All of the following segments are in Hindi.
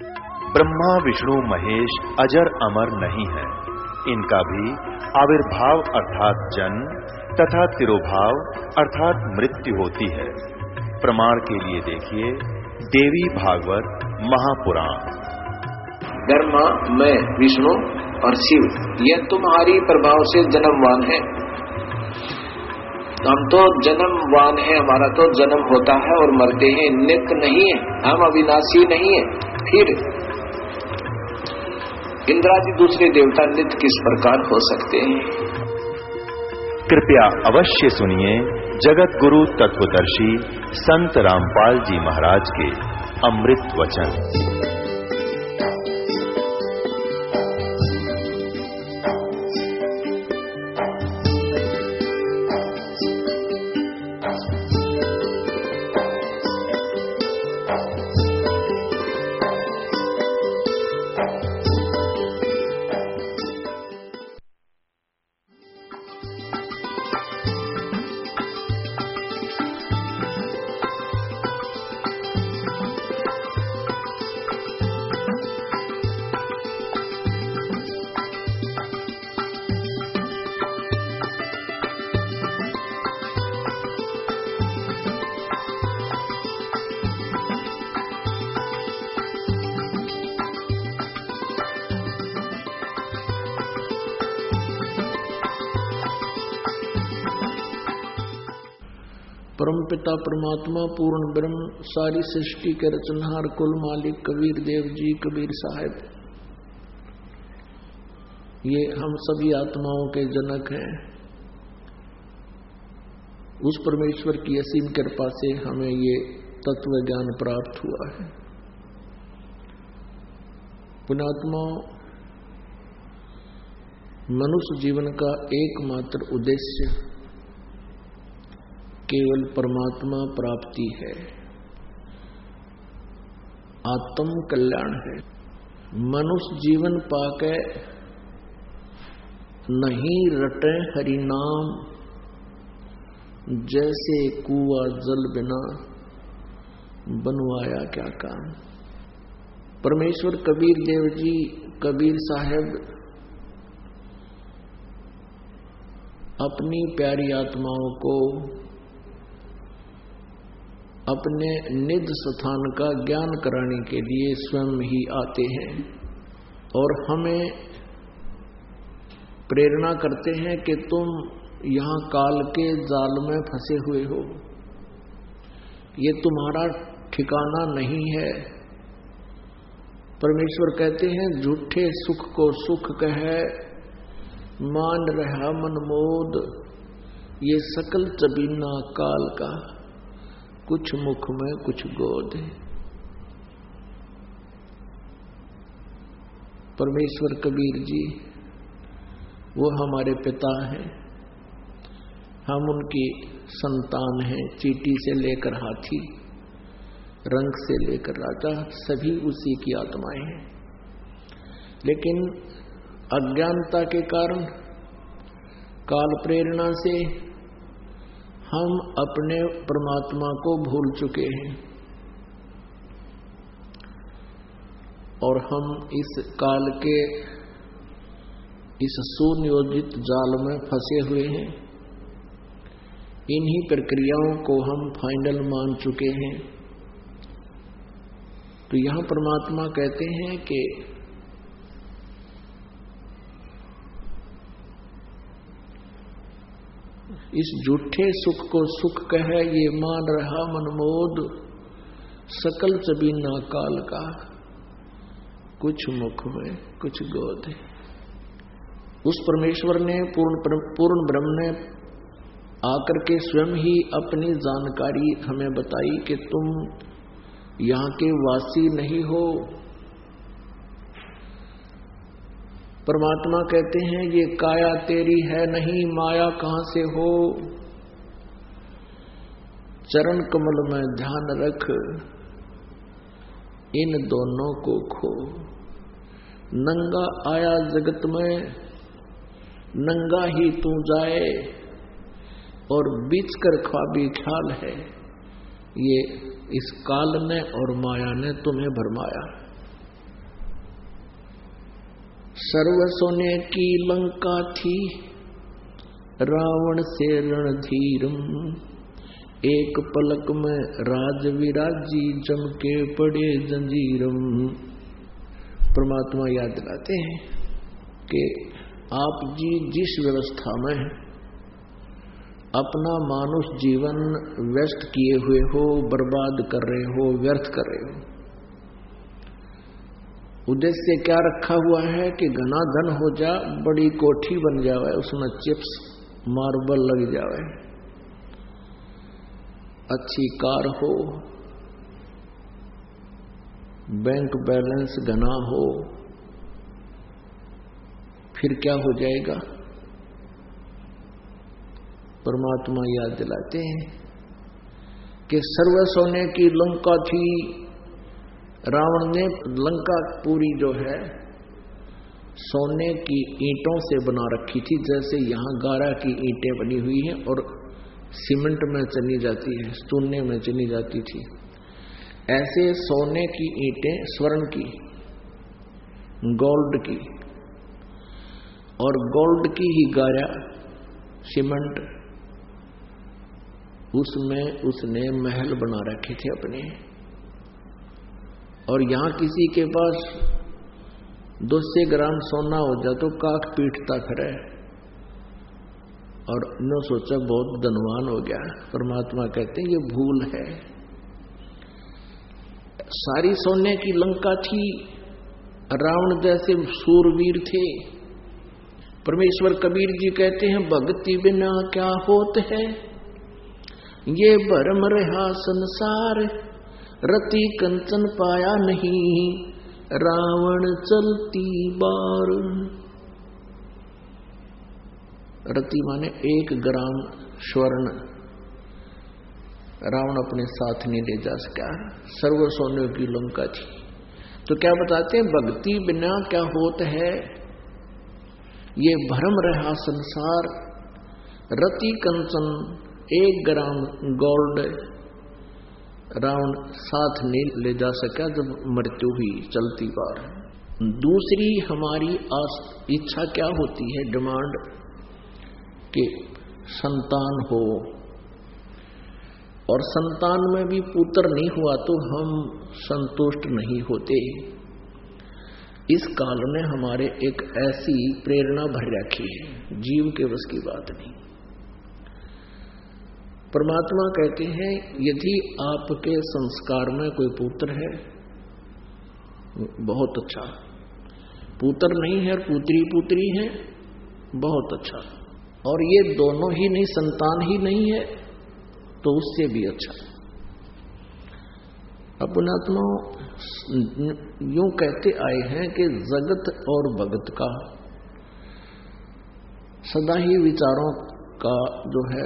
ब्रह्मा विष्णु महेश अजर अमर नहीं है, इनका भी आविर्भाव अर्थात जन्म तथा तिरोभाव अर्थात मृत्यु होती है। प्रमाण के लिए देखिए देवी भागवत महापुराण। ब्रह्मा, मैं, विष्णु और शिव, यह तुम्हारी प्रभाव से जन्मवान है। हम तो जन्मवान है, हमारा तो जन्म होता है और मरते हैं, नित्य नहीं है, हम अविनाशी नहीं है। फिर इंद्रादि दूसरे देवता नित्य किस प्रकार हो सकते हैं? कृपया अवश्य सुनिए जगत गुरु तत्वदर्शी संत रामपाल जी महाराज के अमृत वचन। परमपिता परमात्मा पूर्ण ब्रह्म सारी सृष्टि के रचनहार कुल मालिक कबीर देव जी कबीर साहब, ये हम सभी आत्माओं के जनक हैं। उस परमेश्वर की असीम कृपा से हमें ये तत्व ज्ञान प्राप्त हुआ है। पुण्यात्माओं, मनुष्य जीवन का एकमात्र उद्देश्य केवल परमात्मा प्राप्ति है, आत्म कल्याण है। मनुष्य जीवन पाके नहीं रटे हरि नाम, जैसे कुआ जल बिना बनवाया क्या काम। परमेश्वर कबीर देव जी कबीर साहब अपनी प्यारी आत्माओं को अपने निज स्थान का ज्ञान कराने के लिए स्वयं ही आते हैं और हमें प्रेरणा करते हैं कि तुम यहाँ काल के जाल में फंसे हुए हो, ये तुम्हारा ठिकाना नहीं है। परमेश्वर कहते हैं झूठे सुख को सुख कहे मान रहा मन मोद, ये सकल चबीना काल का, कुछ मुख में कुछ गोद है। परमेश्वर कबीर जी वो हमारे पिता हैं, हम उनकी संतान हैं। चींटी से लेकर हाथी, रंग से लेकर राजा, सभी उसी की आत्माएं हैं। लेकिन अज्ञानता के कारण, काल प्रेरणा से हम अपने परमात्मा को भूल चुके हैं और हम इस काल के इस सुनियोजित जाल में फंसे हुए हैं। इन्हीं प्रक्रियाओं को हम फाइनल मान चुके हैं। तो यहां परमात्मा कहते हैं कि इस झूठे सुख को सुख कहे ये मान रहा मनमोद, सकल चबीना काल का, कुछ मुख में कुछ गोद है। उस परमेश्वर ने पूर्ण ब्रह्म ने आकर के स्वयं ही अपनी जानकारी हमें बताई कि तुम यहाँ के वासी नहीं हो। परमात्मा कहते हैं ये काया तेरी है नहीं, माया कहां से हो। चरण कमल में ध्यान रख, इन दोनों को खो। नंगा आया जगत में, नंगा ही तू जाए, और बीच कर ख्वाबी ख्याल है, ये इस काल ने और माया ने तुम्हें भरमाया। सर्व सोने की लंका थी, रावण से रणधीरम, एक पलक में राज विराजी, जम के पड़े जंजीरम। परमात्मा याद दिलाते हैं कि आप जी जिस व्यवस्था में अपना मानुष जीवन व्यस्त किए हुए हो, बर्बाद कर रहे हो, व्यर्थ कर रहे हो, उद्देश्य क्या रखा हुआ है कि घना धन हो जा, बड़ी कोठी बन जावे, उसमें चिप्स मार्बल लग जावे, अच्छी कार हो, बैंक बैलेंस घना हो, फिर क्या हो जाएगा? परमात्मा याद दिलाते हैं कि सर्व सोने की लंका थी। रावण ने लंका पूरी जो है सोने की ईंटों से बना रखी थी, जैसे यहाँ गारा की ईंटें बनी हुई हैं और सीमेंट में चली जाती है, चूने में चली जाती थी, ऐसे सोने की ईंटें, स्वर्ण की, गोल्ड की, और गोल्ड की ही गारा सीमेंट, उसमें उसने महल बना रखे थे अपने। और यहां किसी के पास 200 ग्राम सोना हो जाए तो काख पीटता फिरे और न सोचा बहुत धनवान हो गया। परमात्मा कहते हैं ये भूल है। सारी सोने की लंका थी, रावण जैसे सूरवीर थे। परमेश्वर कबीर जी कहते हैं भक्ति बिना क्या होत है, ये भरम रहा संसार, रति कंचन पाया नहीं, रावण चलती बार। रति माने 1 ग्राम स्वर्ण रावण अपने साथ नहीं ले जा सका। सर्व सोने की लंका थी। तो क्या बताते हैं? भक्ति बिना क्या होता है, ये भरम रहा संसार, रति कंचन 1 ग्राम गोल्ड रावण साथ नहीं ले जा सका जब मृत्यु हुई चलती बार। दूसरी हमारी इच्छा क्या होती है, डिमांड, कि संतान हो, और संतान में भी पुत्र नहीं हुआ तो हम संतुष्ट नहीं होते। इस काल ने हमारे एक ऐसी प्रेरणा भर रखी है, जीव के बस की बात नहीं। परमात्मा कहते हैं यदि आपके संस्कार में कोई पुत्र है बहुत अच्छा, पुत्र नहीं है और पुत्री है बहुत अच्छा, और ये दोनों ही नहीं, संतान ही नहीं है तो उससे भी अच्छा। अपनात्मा यूं कहते आए हैं कि जगत और भगत का सदा ही विचारों का जो है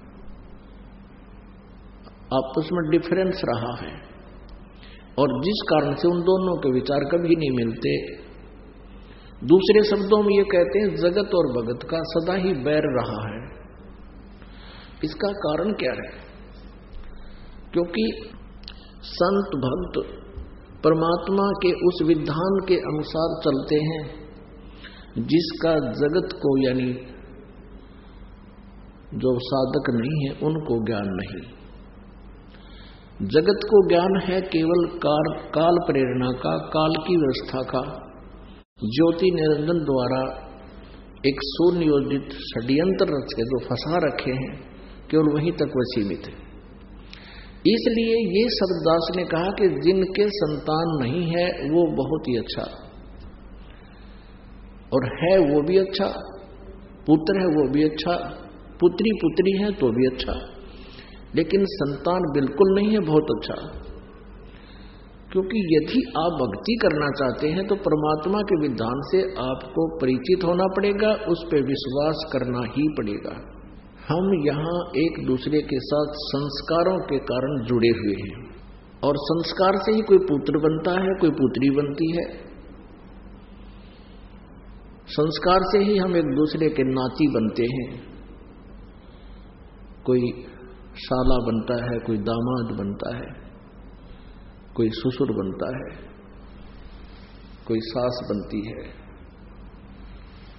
आपस में डिफरेंस रहा है, और जिस कारण से उन दोनों के विचार कभी नहीं मिलते। दूसरे शब्दों में ये कहते हैं जगत और भगत का सदा ही बैर रहा है। इसका कारण क्या है? क्योंकि संत भक्त परमात्मा के उस विधान के अनुसार चलते हैं जिसका जगत को यानी जो साधक नहीं है उनको ज्ञान नहीं। जगत को ज्ञान है केवल काल प्रेरणा का, काल की व्यवस्था का, ज्योति निरंजन द्वारा एक सुनियोजित षड्यंत्र रच के जो फंसा रखे हैं, केवल वहीं तक वह सीमित है। इसलिए ये शब्ददास ने कहा कि जिनके संतान नहीं है वो बहुत ही अच्छा, और है वो भी अच्छा, पुत्र है वो भी अच्छा, पुत्री है तो भी अच्छा, लेकिन संतान बिल्कुल नहीं है बहुत अच्छा। क्योंकि यदि आप भक्ति करना चाहते हैं तो परमात्मा के विधान से आपको परिचित होना पड़ेगा, उस पर विश्वास करना ही पड़ेगा। हम यहाँ एक दूसरे के साथ संस्कारों के कारण जुड़े हुए हैं, और संस्कार से ही कोई पुत्र बनता है, कोई पुत्री बनती है। संस्कार से ही हम एक दूसरे के नाती बनते हैं, कोई साला बनता है, कोई दामाद बनता है, कोई ससुर बनता है, कोई सास बनती है,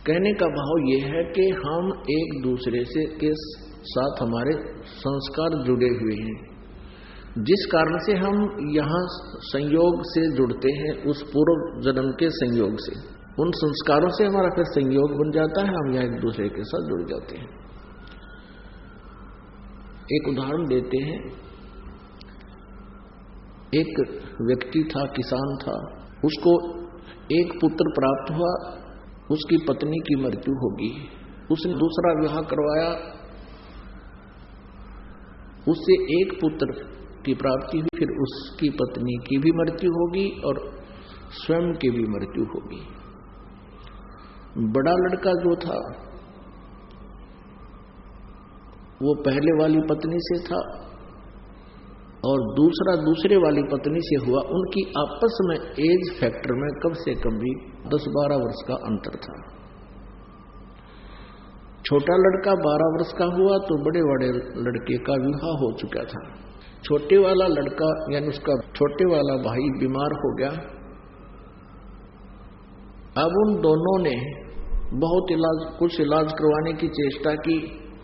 कहने का भाव ये है कि हम एक दूसरे से के साथ हमारे संस्कार जुड़े हुए हैं, जिस कारण से हम यहाँ संयोग से जुड़ते हैं, उस पूर्व जन्म के संयोग से, उन संस्कारों से हमारा फिर संयोग बन जाता है, हम यहाँ एक दूसरे के साथ जुड़ जाते हैं। एक उदाहरण देते हैं। एक व्यक्ति था, किसान था, उसको एक पुत्र प्राप्त हुआ, उसकी पत्नी की मृत्यु होगी, उसने दूसरा विवाह करवाया, उससे एक पुत्र की प्राप्ति हुई, फिर उसकी पत्नी की भी मृत्यु होगी और स्वयं की भी मृत्यु होगी। बड़ा लड़का जो था वो पहले वाली पत्नी से था और दूसरा दूसरे वाली पत्नी से हुआ। उनकी आपस में एज फैक्टर में कम से कम भी 10-12 वर्ष का अंतर था। छोटा लड़का 12 वर्ष का हुआ तो बड़े बड़े लड़के का विवाह हो चुका था। छोटे वाला लड़का यानी उसका छोटे वाला भाई बीमार हो गया। अब उन दोनों ने बहुत कुछ इलाज करवाने की चेष्टा की,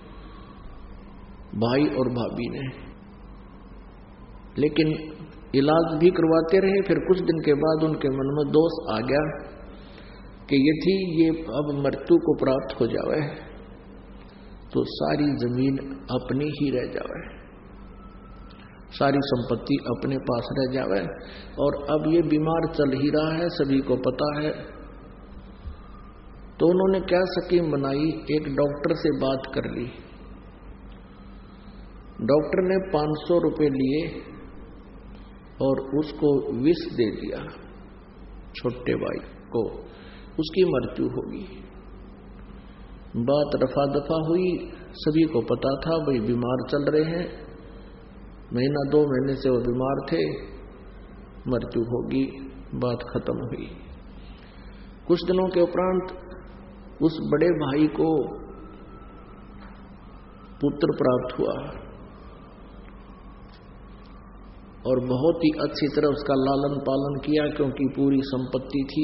भाई और भाभी ने, लेकिन इलाज भी करवाते रहे। फिर कुछ दिन के बाद उनके मन में दोष आ गया कि ये अब मृत्यु को प्राप्त हो जावे तो सारी जमीन अपनी ही रह जावे, सारी संपत्ति अपने पास रह जावे, और अब ये बीमार चल ही रहा है, सभी को पता है। तो उन्होंने क्या स्कीम बनाई, एक डॉक्टर से बात कर ली। डॉक्टर ने 500 रुपए लिए और उसको विष दे दिया छोटे भाई को, उसकी मृत्यु होगी। बात रफा दफा हुई, सभी को पता था भाई बीमार चल रहे हैं, 1-2 महीने से वो बीमार थे, मृत्यु होगी, बात खत्म हुई। कुछ दिनों के उपरांत उस बड़े भाई को पुत्र प्राप्त हुआ और बहुत ही अच्छी तरह उसका लालन पालन किया, क्योंकि पूरी संपत्ति थी।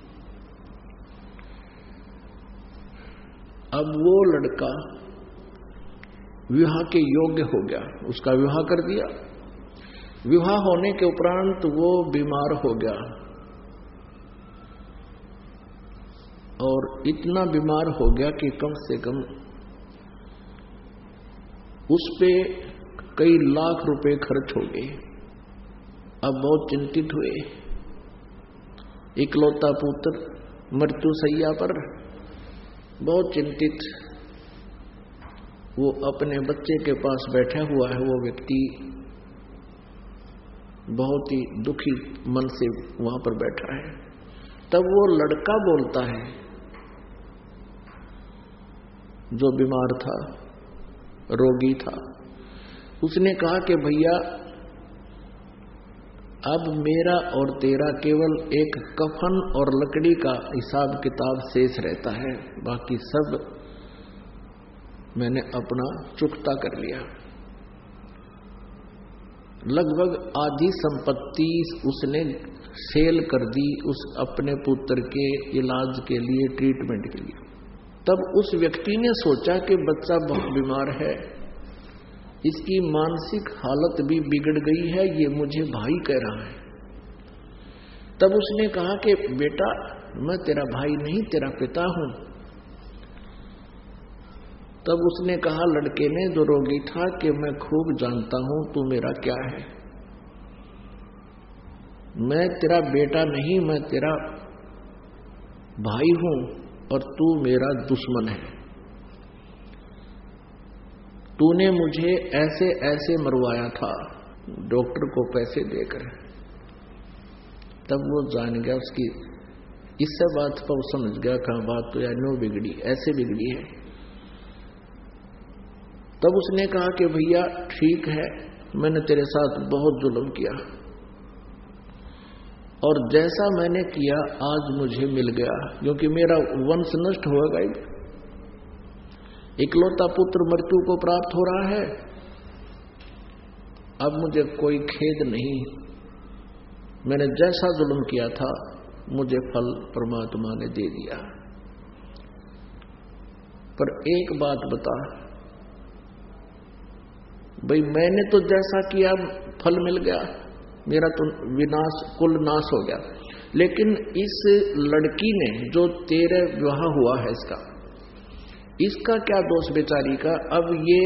अब वो लड़का विवाह के योग्य हो गया, उसका विवाह कर दिया। विवाह होने के उपरांत वो बीमार हो गया और इतना बीमार हो गया कि कम से कम उस पे कई लाख रुपए खर्च हो गए। अब बहुत चिंतित हुए, इकलौता पुत्र मृत्यु सैया पर, बहुत चिंतित। वो अपने बच्चे के पास बैठा हुआ है, वो व्यक्ति बहुत ही दुखी मन से वहां पर बैठा है। तब वो लड़का बोलता है जो बीमार था, रोगी था, उसने कहा कि भैया अब मेरा और तेरा केवल एक कफन और लकड़ी का हिसाब किताब शेष रहता है, बाकी सब मैंने अपना चुकता कर लिया। लगभग आधी संपत्ति उसने सेल कर दी उस अपने पुत्र के इलाज के लिए, ट्रीटमेंट के लिए। तब उस व्यक्ति ने सोचा कि बच्चा बहुत बीमार है, इसकी मानसिक हालत भी बिगड़ गई है, ये मुझे भाई कह रहा है। तब उसने कहा कि बेटा मैं तेरा भाई नहीं, तेरा पिता हूं। तब उसने कहा लड़के ने, जो रोगी था, कि मैं खूब जानता हूं तू मेरा क्या है, मैं तेरा बेटा नहीं, मैं तेरा भाई हूं और तू मेरा दुश्मन है। तूने मुझे ऐसे ऐसे मरवाया था डॉक्टर को पैसे देकर। तब वो जान गया, उसकी इससे बात पर समझ गया कहा बात तो यार नो बिगड़ी, ऐसे बिगड़ी है। तब उसने कहा कि भैया ठीक है, मैंने तेरे साथ बहुत जुल्म किया और जैसा मैंने किया आज मुझे मिल गया, क्योंकि मेरा वंश नष्ट होगा। इकलौता पुत्र मृत्यु को प्राप्त हो रहा है, अब मुझे कोई खेद नहीं, मैंने जैसा जुल्म किया था मुझे फल परमात्मा ने दे दिया। पर एक बात बता भाई, मैंने तो जैसा किया फल मिल गया, मेरा तो विनाश कुल नाश हो गया, लेकिन इस लड़की ने जो तेरे विवाह हुआ है इसका क्या दोष बेचारी का? अब ये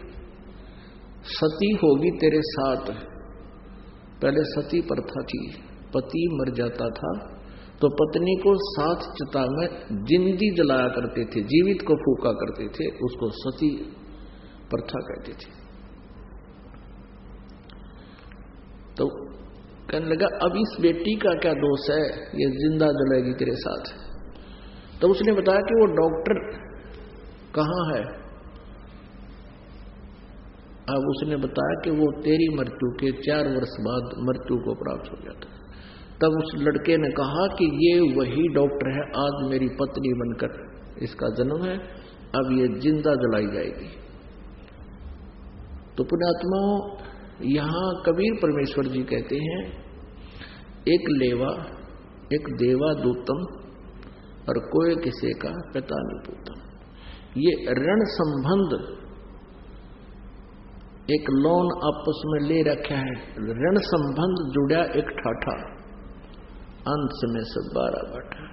सती होगी तेरे साथ। पहले सती प्रथा थी, पति मर जाता था तो पत्नी को साथ चिता में जिंदी जलाया करते थे, जीवित को फूका करते थे, उसको सती प्रथा कहते थे। तो कहने लगा अब इस बेटी का क्या दोष है, ये जिंदा जलाएगी तेरे साथ। तो उसने बताया कि वो डॉक्टर कहाँ है। अब उसने बताया कि वो तेरी मृत्यु के 4 वर्ष बाद मृत्यु को प्राप्त हो जाता। तब उस लड़के ने कहा कि ये वही डॉक्टर है, आज मेरी पत्नी बनकर इसका जन्म है, अब ये जिंदा जलाई जाएगी। तो पुण्यात्माओं, यहां कबीर परमेश्वर जी कहते हैं एक लेवा एक देवा दूतम और कोई किसी का पिता नहीं पूतम। ये ऋण संबंध एक लोन आपस में ले रखा है, ऋण संबंध जुड़ा एक ठाठा, अंत में सब 12 बाटा।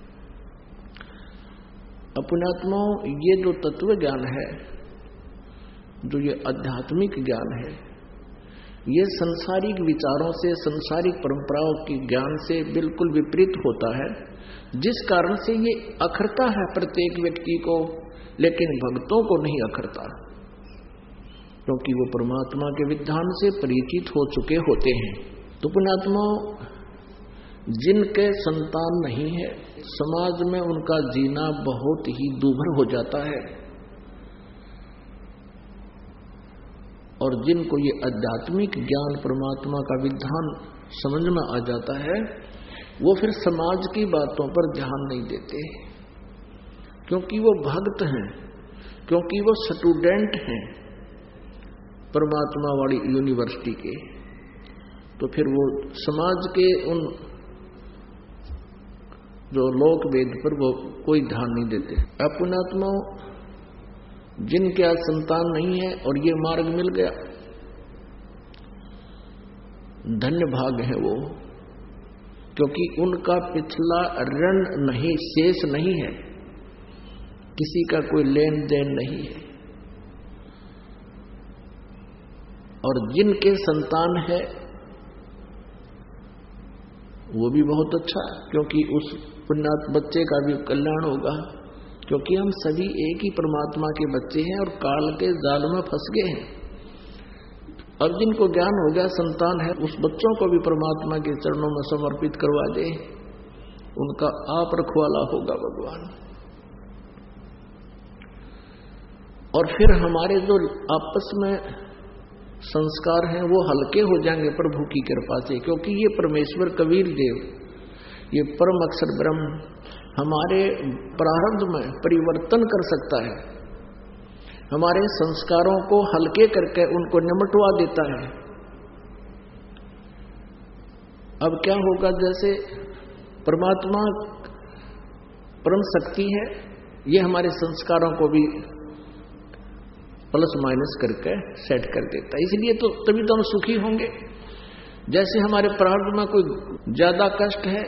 पुण्यात्माओं, ये जो तत्व ज्ञान है, जो ये आध्यात्मिक ज्ञान है, ये संसारिक विचारों से, संसारिक परंपराओं के ज्ञान से बिल्कुल विपरीत होता है, जिस कारण से ये अखरता है प्रत्येक व्यक्ति को, लेकिन भक्तों को नहीं अखरता, क्योंकि वो परमात्मा के विधान से परिचित हो चुके होते हैं। तो पुण्यात्माओं, जिनके संतान नहीं है, समाज में उनका जीना बहुत ही दुभर हो जाता है, और जिनको ये आध्यात्मिक ज्ञान परमात्मा का विधान समझ में आ जाता है, वो फिर समाज की बातों पर ध्यान नहीं देते, क्योंकि वो भक्त हैं, क्योंकि वो स्टूडेंट हैं परमात्मा वाली यूनिवर्सिटी के। तो फिर वो समाज के उन जो लोक वेद पर वो कोई ध्यान नहीं देते। पुण्यात्माओं, जिनके आज संतान नहीं है और ये मार्ग मिल गया, धन्य भाग है वो, क्योंकि उनका पिछला ऋण नहीं, शेष नहीं है, किसी का कोई लेन देन नहीं है। और जिनके संतान है वो भी बहुत अच्छा, क्योंकि उस पुण्यात्म बच्चे का भी कल्याण होगा, क्योंकि हम सभी एक ही परमात्मा के बच्चे हैं और काल के जाल में फंस गए हैं। अब जिनको ज्ञान हो गया, संतान है, उस बच्चों को भी परमात्मा के चरणों में समर्पित करवा दे, उनका आप रखवाला होगा भगवान। और फिर हमारे जो आपस में संस्कार हैं वो हल्के हो जाएंगे प्रभु की कृपा से, क्योंकि ये परमेश्वर कबीर देव, ये परम अक्षर ब्रह्म हमारे प्रारब्ध में परिवर्तन कर सकता है, हमारे संस्कारों को हल्के करके उनको निमटवा देता है। अब क्या होगा, जैसे परमात्मा परम शक्ति है, ये हमारे संस्कारों को भी प्लस माइनस करके सेट कर देता है, इसलिए तो तभी तो हम सुखी होंगे। जैसे हमारे प्रारब्ध में कोई ज्यादा कष्ट है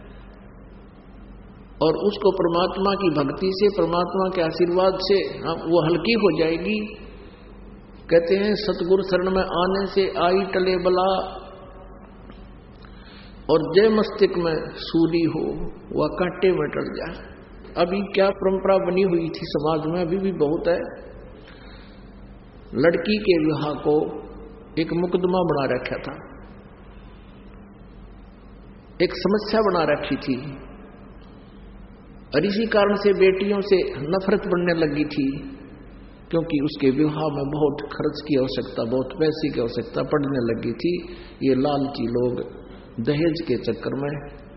और उसको परमात्मा की भक्ति से, परमात्मा के आशीर्वाद से वो हल्की हो जाएगी। कहते हैं सतगुरु शरण में आने से आई टले बला, और जय मस्तिष्क में सूली हो वह कांटे में टल जाए। अभी क्या परंपरा बनी हुई थी समाज में, अभी भी बहुत है, लड़की के विवाह को एक मुकदमा बना रखा था, एक समस्या बना रखी थी, और इसी कारण से बेटियों से नफरत बढ़ने लगी थी, क्योंकि उसके विवाह में बहुत खर्च की आवश्यकता, बहुत पैसे की आवश्यकता पड़ने लगी थी। ये लालची लोग दहेज के चक्कर में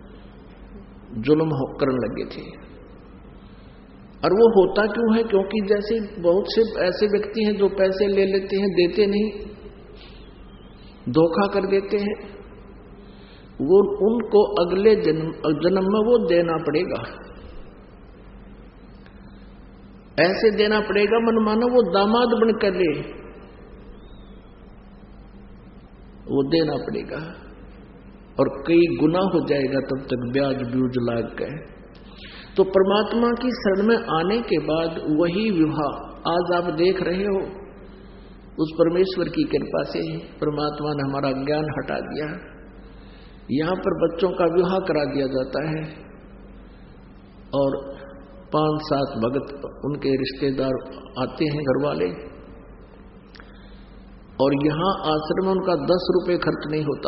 जुल्म करने लगे थे। और वो होता क्यों है, क्योंकि जैसे बहुत से ऐसे व्यक्ति हैं जो पैसे ले लेते हैं, देते नहीं, धोखा कर देते हैं, वो उनको अगले जन्म में वो देना पड़ेगा। ऐसे देना पड़ेगा मनमाना वो दामाद बनकर ले, वो देना पड़ेगा और कई गुना हो जाएगा तब तक ब्याज ब्यूज लाग गए। तो परमात्मा की शरण में आने के बाद वही विवाह आज आप देख रहे हो, उस परमेश्वर की कृपा से परमात्मा ने हमारा ज्ञान हटा दिया। यहां पर बच्चों का विवाह करा दिया जाता है और 5-7 भगत उनके रिश्तेदार आते हैं, घर वाले, और यहां आश्रम में उनका 10 रुपए खर्च नहीं होता।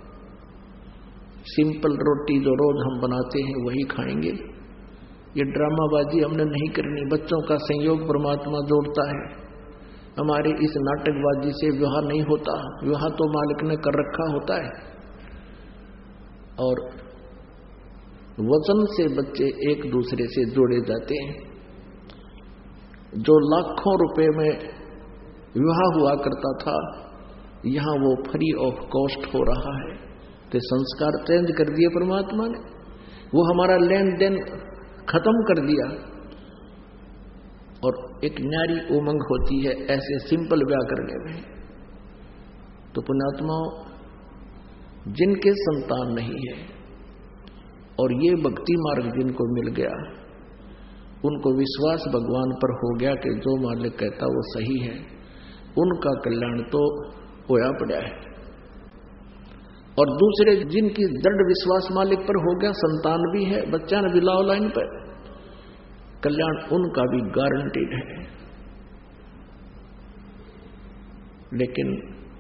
सिंपल रोटी जो रोज हम बनाते हैं वही खाएंगे। ये ड्रामाबाजी हमने नहीं करनी। बच्चों का संयोग परमात्मा जोड़ता है। हमारे इस नाटकबाजी से विवाह नहीं होता। विवाह तो मालिक ने कर रखा होता है और वचन से बच्चे एक दूसरे से जोड़े जाते हैं। जो लाखों रुपए में विवाह हुआ करता था, यहां वो फ्री ऑफ कॉस्ट हो रहा है। तो संस्कार चेंज कर दिए परमात्मा ने, वो हमारा लेन देन खत्म कर दिया और एक न्यारी उमंग होती है ऐसे सिंपल ब्याह करने में। तो पुण्यात्माओं, जिनके संतान नहीं है और ये भक्ति मार्ग जिनको मिल गया, उनको विश्वास भगवान पर हो गया कि जो मालिक कहता वो सही है, उनका कल्याण तो होया पड़ा है। और दूसरे जिनकी दृढ़ विश्वास मालिक पर हो गया, संतान भी है, बच्चा ने भी लाओ लाइन पर, कल्याण उनका भी गारंटीड है। लेकिन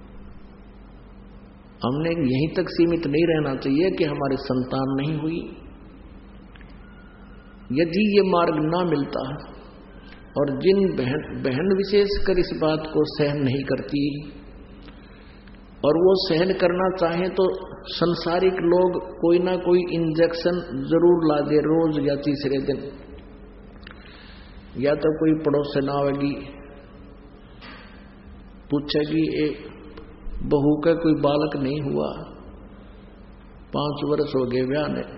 हमने यहीं तक सीमित नहीं रहना चाहिए कि हमारी संतान नहीं हुई। यदि ये मार्ग ना मिलता और जिन बहन विशेषकर इस बात को सहन नहीं करती और वो सहन करना चाहे तो संसारिक लोग कोई ना कोई इंजेक्शन जरूर ला दे रोज या तीसरे दिन, या तो कोई पड़ोसन आवेगी पूछेगी बहू का कोई बालक नहीं हुआ, 5 वर्ष हो गए ब्याह ने,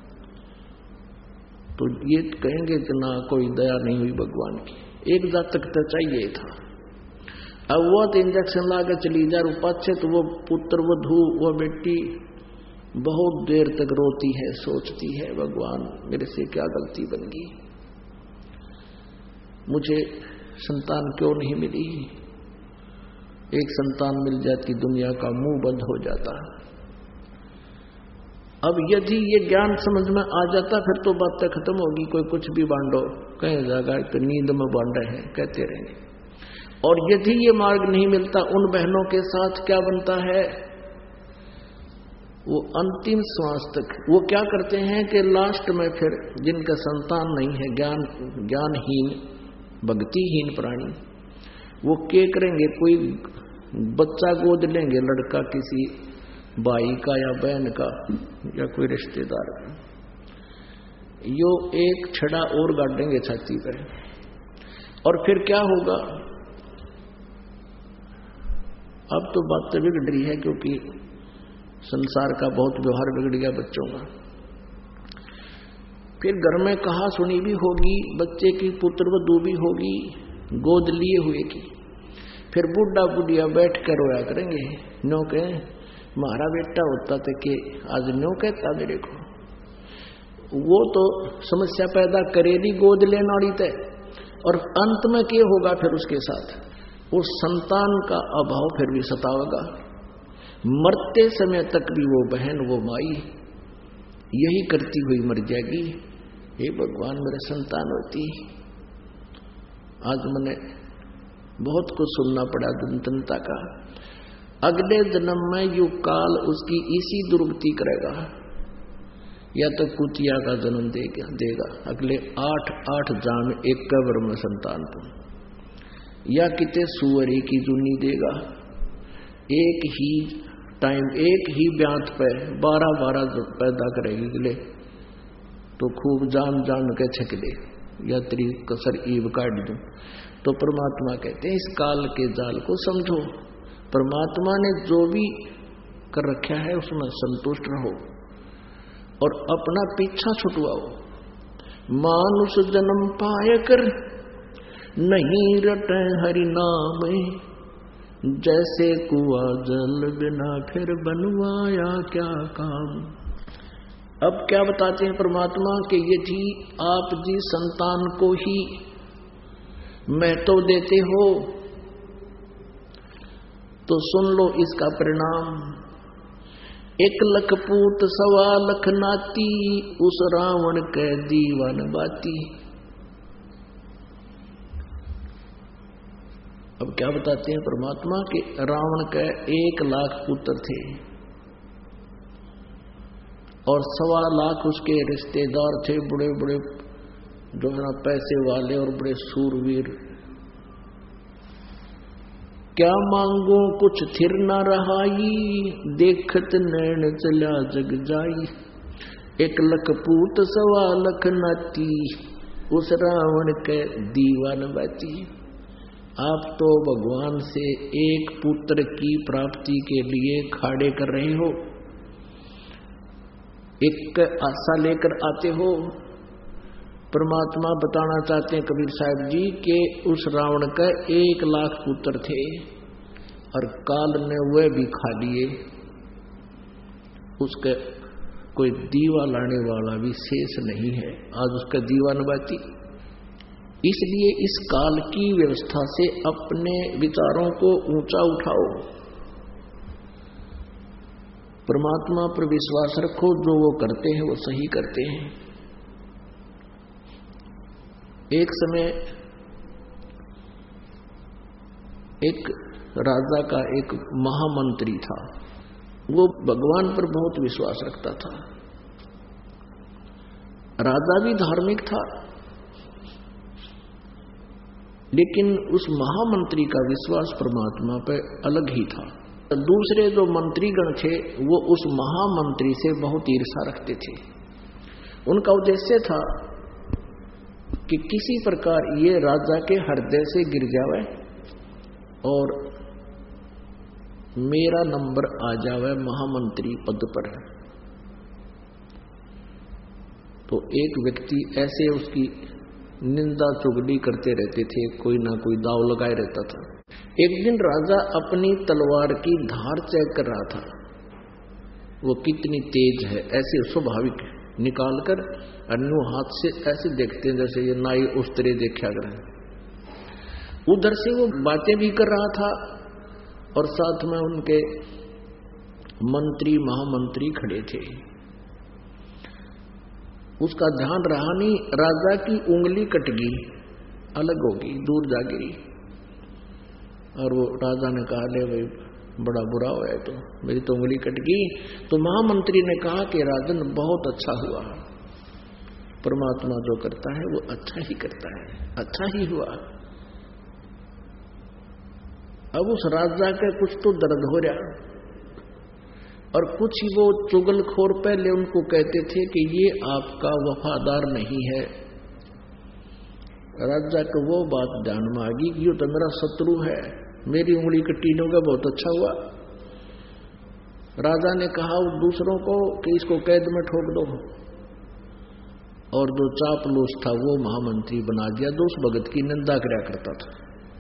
तो ये कहेंगे कि ना कोई दया नहीं हुई भगवान की, एक जातक तो चाहिए था। अब वो तो इंजेक्शन लाकर चली जा पाछे, तो वो पुत्र वधू वो बेटी बहुत देर तक रोती है, सोचती है भगवान मेरे से क्या गलती बन गई, मुझे संतान क्यों नहीं मिली। एक संतान मिल जाती दुनिया का मुंह बंद हो जाता। अब यदि ये ज्ञान समझ में आ जाता फिर तो बातें खत्म होगी, कोई कुछ भी बांटो कहीं जाएगा तो नींद में बांट रहे हैं कहते रहेंगे। और यदि ये मार्ग नहीं मिलता, उन बहनों के साथ क्या बनता है, वो अंतिम श्वास तक वो क्या करते हैं कि लास्ट में फिर जिनका संतान नहीं है, ज्ञानहीन भक्तिहीन प्राणी, वो क्या करेंगे, कोई बच्चा गोद लेंगे, लड़का किसी भाई का या बहन का या कोई रिश्तेदार का, यो एक छड़ा और गाड़ेंगे छाती पर। और फिर क्या होगा, अब तो बात तो बिगड़ रही है क्योंकि संसार का बहुत व्यवहार बिगड़ गया बच्चों का। फिर घर में कहा सुनी भी होगी, बच्चे की पुत्र वधू भी होगी, गोद लिए हुए की, फिर बुढ़ा बुढ़िया बैठ कर रोया करेंगे, नो कहे हमारा बेटा होता था कि आज नो कहता मेरे को। वो तो समस्या पैदा करेगी गोद लेना वाली तय, और अंत में क्या होगा फिर उसके साथ, वो संतान का अभाव फिर भी सतावेगा। मरते समय तक भी वो बहन वो माई यही करती हुई मर जाएगी, हे भगवान मेरे संतान होती। आज मैंने बहुत कुछ सुनना पड़ा जनता का, अगले जन्म में यू काल उसकी इसी दुर्गति करेगा, या तो कुतिया का जन्म देगा अगले 8 जान एक कब्र में संतान को, या किते सुअरी की जुनी देगा। एक ही टाइम एक ही ब्यात पे 12 पैदा करेगी गले, तो खूब जान जान के छकले या तेरी कसर ईब काट दूं। तो परमात्मा कहते हैं इस काल के जाल को समझो, परमात्मा ने जो भी कर रखा है उसमें संतुष्ट रहो और अपना पीछा छुटवाओ। मानुष जन्म पाए कर नहीं रटे हरि नाम, जैसे कुआं जल बिना फिर बनवाया क्या काम। अब क्या बताते हैं परमात्मा कि यदि आप जी संतान को ही महत्व देते हो तो सुन लो इसका परिणाम। 1 लाख पूत 1.25 लाख नाती, उस रावण के दीवान बाती। अब क्या बताते हैं परमात्मा कि रावण के 1 लाख पुत्र थे और 1.25 लाख उसके रिश्तेदार थे, बड़े बड़े जो है ना पैसे वाले और बड़े सूरवीर। क्या मांगो कुछ थिर न रहाई, देखत नैन चला जग जाई। 1 लाख पूत 1.25 लाख नाती, उस रावण के दीवान बाती। आप तो भगवान से एक पुत्र की प्राप्ति के लिए खाड़े कर रहे हो, एक आशा लेकर आते हो। परमात्मा बताना चाहते हैं कबीर साहब जी के उस रावण का 1 लाख पुत्र थे और काल ने वह भी खा लिए, उसका कोई दीवा लाने वाला भी शेष नहीं है। आज उसका दीवा नबाती। इसलिए इस काल की व्यवस्था से अपने विचारों को ऊंचा उठाओ, परमात्मा पर विश्वास रखो, जो वो करते हैं वो सही करते हैं। एक समय एक राजा का एक महामंत्री था, वो भगवान पर बहुत विश्वास रखता था। राजा भी धार्मिक था, लेकिन उस महामंत्री का विश्वास परमात्मा पर अलग ही था। दूसरे जो मंत्रीगण थे वो उस महामंत्री से बहुत ईर्ष्या रखते थे। उनका उद्देश्य था कि किसी प्रकार ये राजा के हृदय से गिर जावे और मेरा नंबर आ जावे महामंत्री पद पर। तो एक व्यक्ति ऐसे उसकी निंदा चुगली करते रहते थे, कोई ना कोई दाव लगाए रहता था। एक दिन राजा अपनी तलवार की धार चेक कर रहा था, वो कितनी तेज है, ऐसे स्वाभाविक निकालकर अन्य हाथ से ऐसे देखते हैं जैसे ये नाई उस्तरे देखा कर। उधर से वो बातें भी कर रहा था और साथ में उनके मंत्री महामंत्री खड़े थे। उसका ध्यान रहा नहीं, राजा की उंगली कट गई, अलग होगी, दूर जा गिरी। और वो राजा ने कहा, ले भाई बड़ा बुरा हुआ है, तो मेरी तो उंगली कट गई। तो महामंत्री ने कहा कि राजन बहुत अच्छा हुआ, परमात्मा जो करता है वो अच्छा ही करता है, अच्छा ही हुआ। अब उस राजा का कुछ तो दर्द हो रहा, और कुछ ही वो चुगलखोर पहले उनको कहते थे कि ये आपका वफादार नहीं है। राजा को वो बात ध्यान में आ गई कि ये तो मेरा शत्रु है, मेरी उंगली कटी होगा, बहुत अच्छा हुआ। राजा ने कहा दूसरों को कि इसको कैद में ठोक दो, और जो चापलूस था वो महामंत्री बना दिया, जो उस भगत की निंदा किया करता था।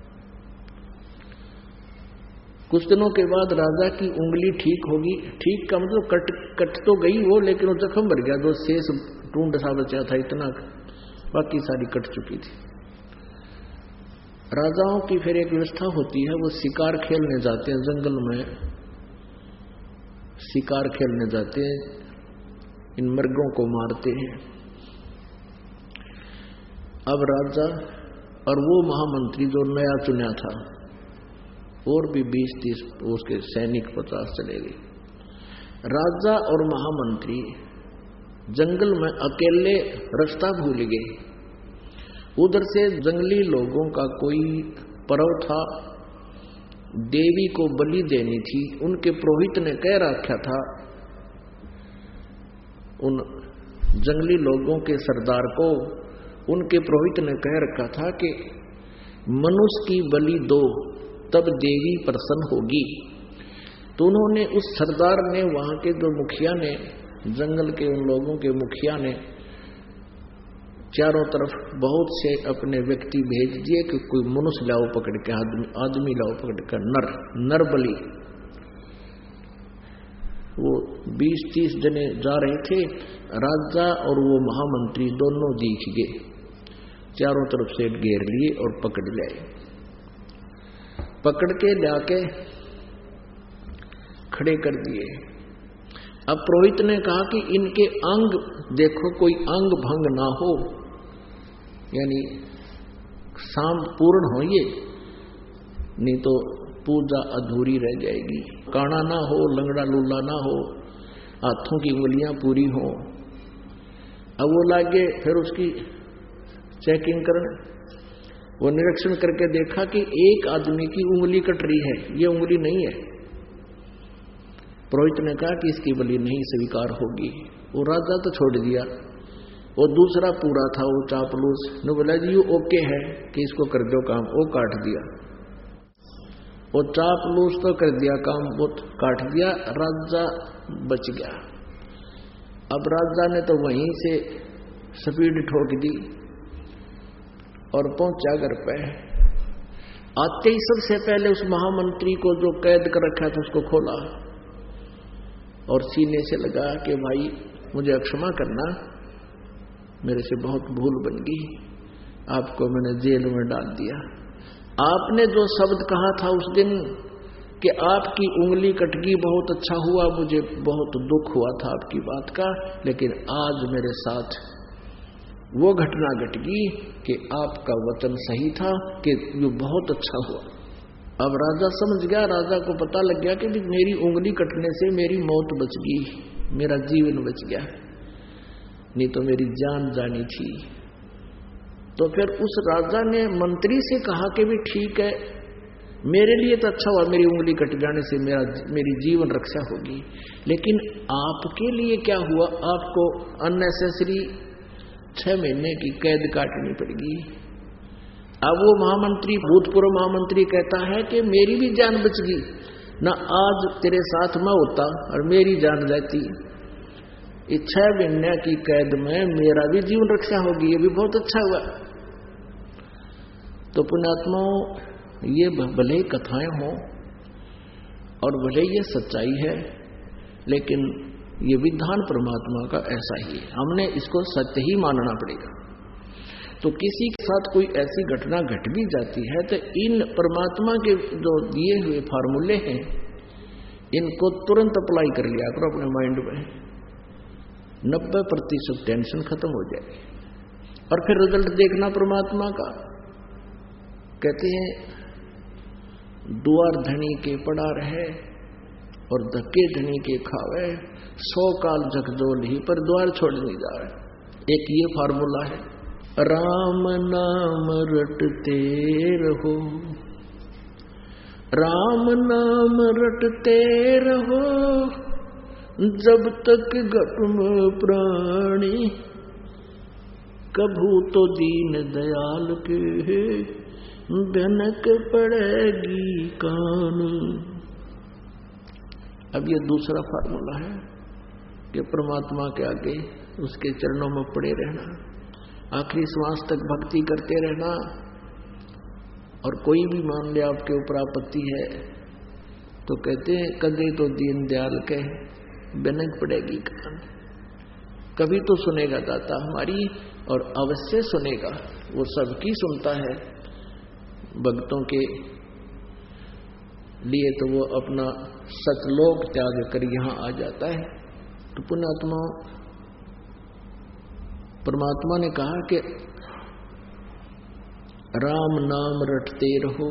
कुछ दिनों के बाद राजा की उंगली ठीक होगी, ठीक का मतलब कट तो गई वो, लेकिन वो जख्म भर गया, जो शेष टूंड सा बचा था इतना, बाकी सारी कट चुकी थी। राजाओं की फिर एक व्यवस्था होती है, वो शिकार खेलने जाते हैं, जंगल में शिकार खेलने जाते हैं, इन मृगों को मारते हैं। अब राजा और वो महामंत्री जो नया चुना था, और भी 20-30 उसके सैनिक 50 चले गए। राजा और महामंत्री जंगल में अकेले रास्ता भूल गए। उधर से जंगली लोगों का कोई पर्व था, देवी को बलि देनी थी, उनके पुरोहित ने कह रखा था उन जंगली लोगों के सरदार को, उनके पुरोहित ने कह रखा था कि मनुष्य की बलि दो तब देवी प्रसन्न होगी। तो उन्होंने, उस सरदार ने, वहां के जो मुखिया ने, जंगल के उन लोगों के मुखिया ने चारों तरफ बहुत से अपने व्यक्ति भेज दिए कि कोई मनुष्य लाओ पकड़ के, आदमी लाओ पकड़ कर, नर बलि। वो 20-30 जने जा रहे थे, राजा और वो महामंत्री दोनों दिख गए, चारों तरफ से घेर लिए और पकड़ लाए। पकड़ के लाके खड़े कर दिए। अब पुरोहित ने कहा कि इनके अंग देखो, कोई अंग भंग ना हो, यानी शाम पूर्ण हो ये, नहीं तो पूजा अधूरी रह जाएगी। काना ना हो, लंगड़ा लूला ना हो, हाथों की उंगलियां पूरी हो। अब वो लागे फिर उसकी चेकिंग करने, वो निरीक्षण करके देखा कि एक आदमी की उंगली कट रही है, ये उंगली नहीं है। पुरोहित ने कहा कि इसकी बलि नहीं स्वीकार होगी। वो राजा तो छोड़ दिया, वो दूसरा पूरा था, वो चापलूस ने बोला जी ये ओके है कि इसको कर दो काम, वो काट दिया। वो चापलूस तो कर दिया काम, वो काट दिया, राजा बच गया। अब राजा ने तो वहीं से स्पीड ठोक दी और पहुंचा घर पे। आते ही सबसे पहले उस महामंत्री को जो कैद कर रखा था उसको खोला और सीने से लगा कि भाई मुझे क्षमा करना, मेरे से बहुत भूल बन गई, आपको मैंने जेल में डाल दिया। आपने जो शब्द कहा था उस दिन कि आपकी उंगली कट गई, बहुत अच्छा हुआ, मुझे बहुत दुख हुआ था आपकी बात का, लेकिन आज मेरे साथ वो घटना घट गई कि आपका वचन सही था, कि ये बहुत अच्छा हुआ। अब राजा समझ गया, राजा को पता लग गया कि मेरी उंगली कटने से मेरी मौत बच गई, मेरा जीवन बच गया, नहीं तो मेरी जान जानी थी। तो फिर उस राजा ने मंत्री से कहा कि भी ठीक है, मेरे लिए तो अच्छा हुआ, मेरी उंगली कट जाने से मेरी जीवन रक्षा होगी, लेकिन आपके लिए क्या हुआ, आपको अननेसेसरी 6 महीने की कैद काटनी पड़ेगी। अब वो महामंत्री, भूतपूर्व महामंत्री कहता है कि मेरी भी जान बच गई ना, आज तेरे साथ मैं होता और मेरी जान जाती, 6 महीने की कैद में मेरा भी जीवन रक्षा होगी, ये भी बहुत अच्छा हुआ। तो पुण्यात्माओं, ये भले ही कथाएं हों और भले ये सच्चाई है, लेकिन ये विधान परमात्मा का ऐसा ही है, हमने इसको सत्य ही मानना पड़ेगा। तो किसी के साथ कोई ऐसी घटना घट भी जाती है तो इन परमात्मा के जो दिए हुए फार्मूले हैं, इनको तुरंत अप्लाई कर लिया करो अपने माइंड में, 90% टेंशन खत्म हो जाएगी। और फिर रिजल्ट देखना परमात्मा का। कहते हैं द्वार धनी के पड़ा रहे और धक्के धनी के खावे, 100 काल झकझोल ही पर द्वार छोड़ नहीं जा रहे। एक ये फार्मूला है, राम नाम रटते रहो, राम नाम रटते रहो, जब तक घट में प्राणी, कभू तो दीन दयाल के भनक पड़ेगी कान। अब ये दूसरा फार्मूला है कि परमात्मा के आगे उसके चरणों में पड़े रहना, आखिरी श्वास तक भक्ति करते रहना, और कोई भी मान ले आपके ऊपर आपत्ति है तो कहते हैं कदे तो दीन दयाल के बनक पड़ेगी कान। कभी तो सुनेगा दाता हमारी, और अवश्य सुनेगा, वो सबकी सुनता है। भक्तों के लिए तो वो अपना सतलोक त्याग कर यहाँ आ जाता है। तो पुण्यात्मा, परमात्मा ने कहा कि राम नाम रटते रहो।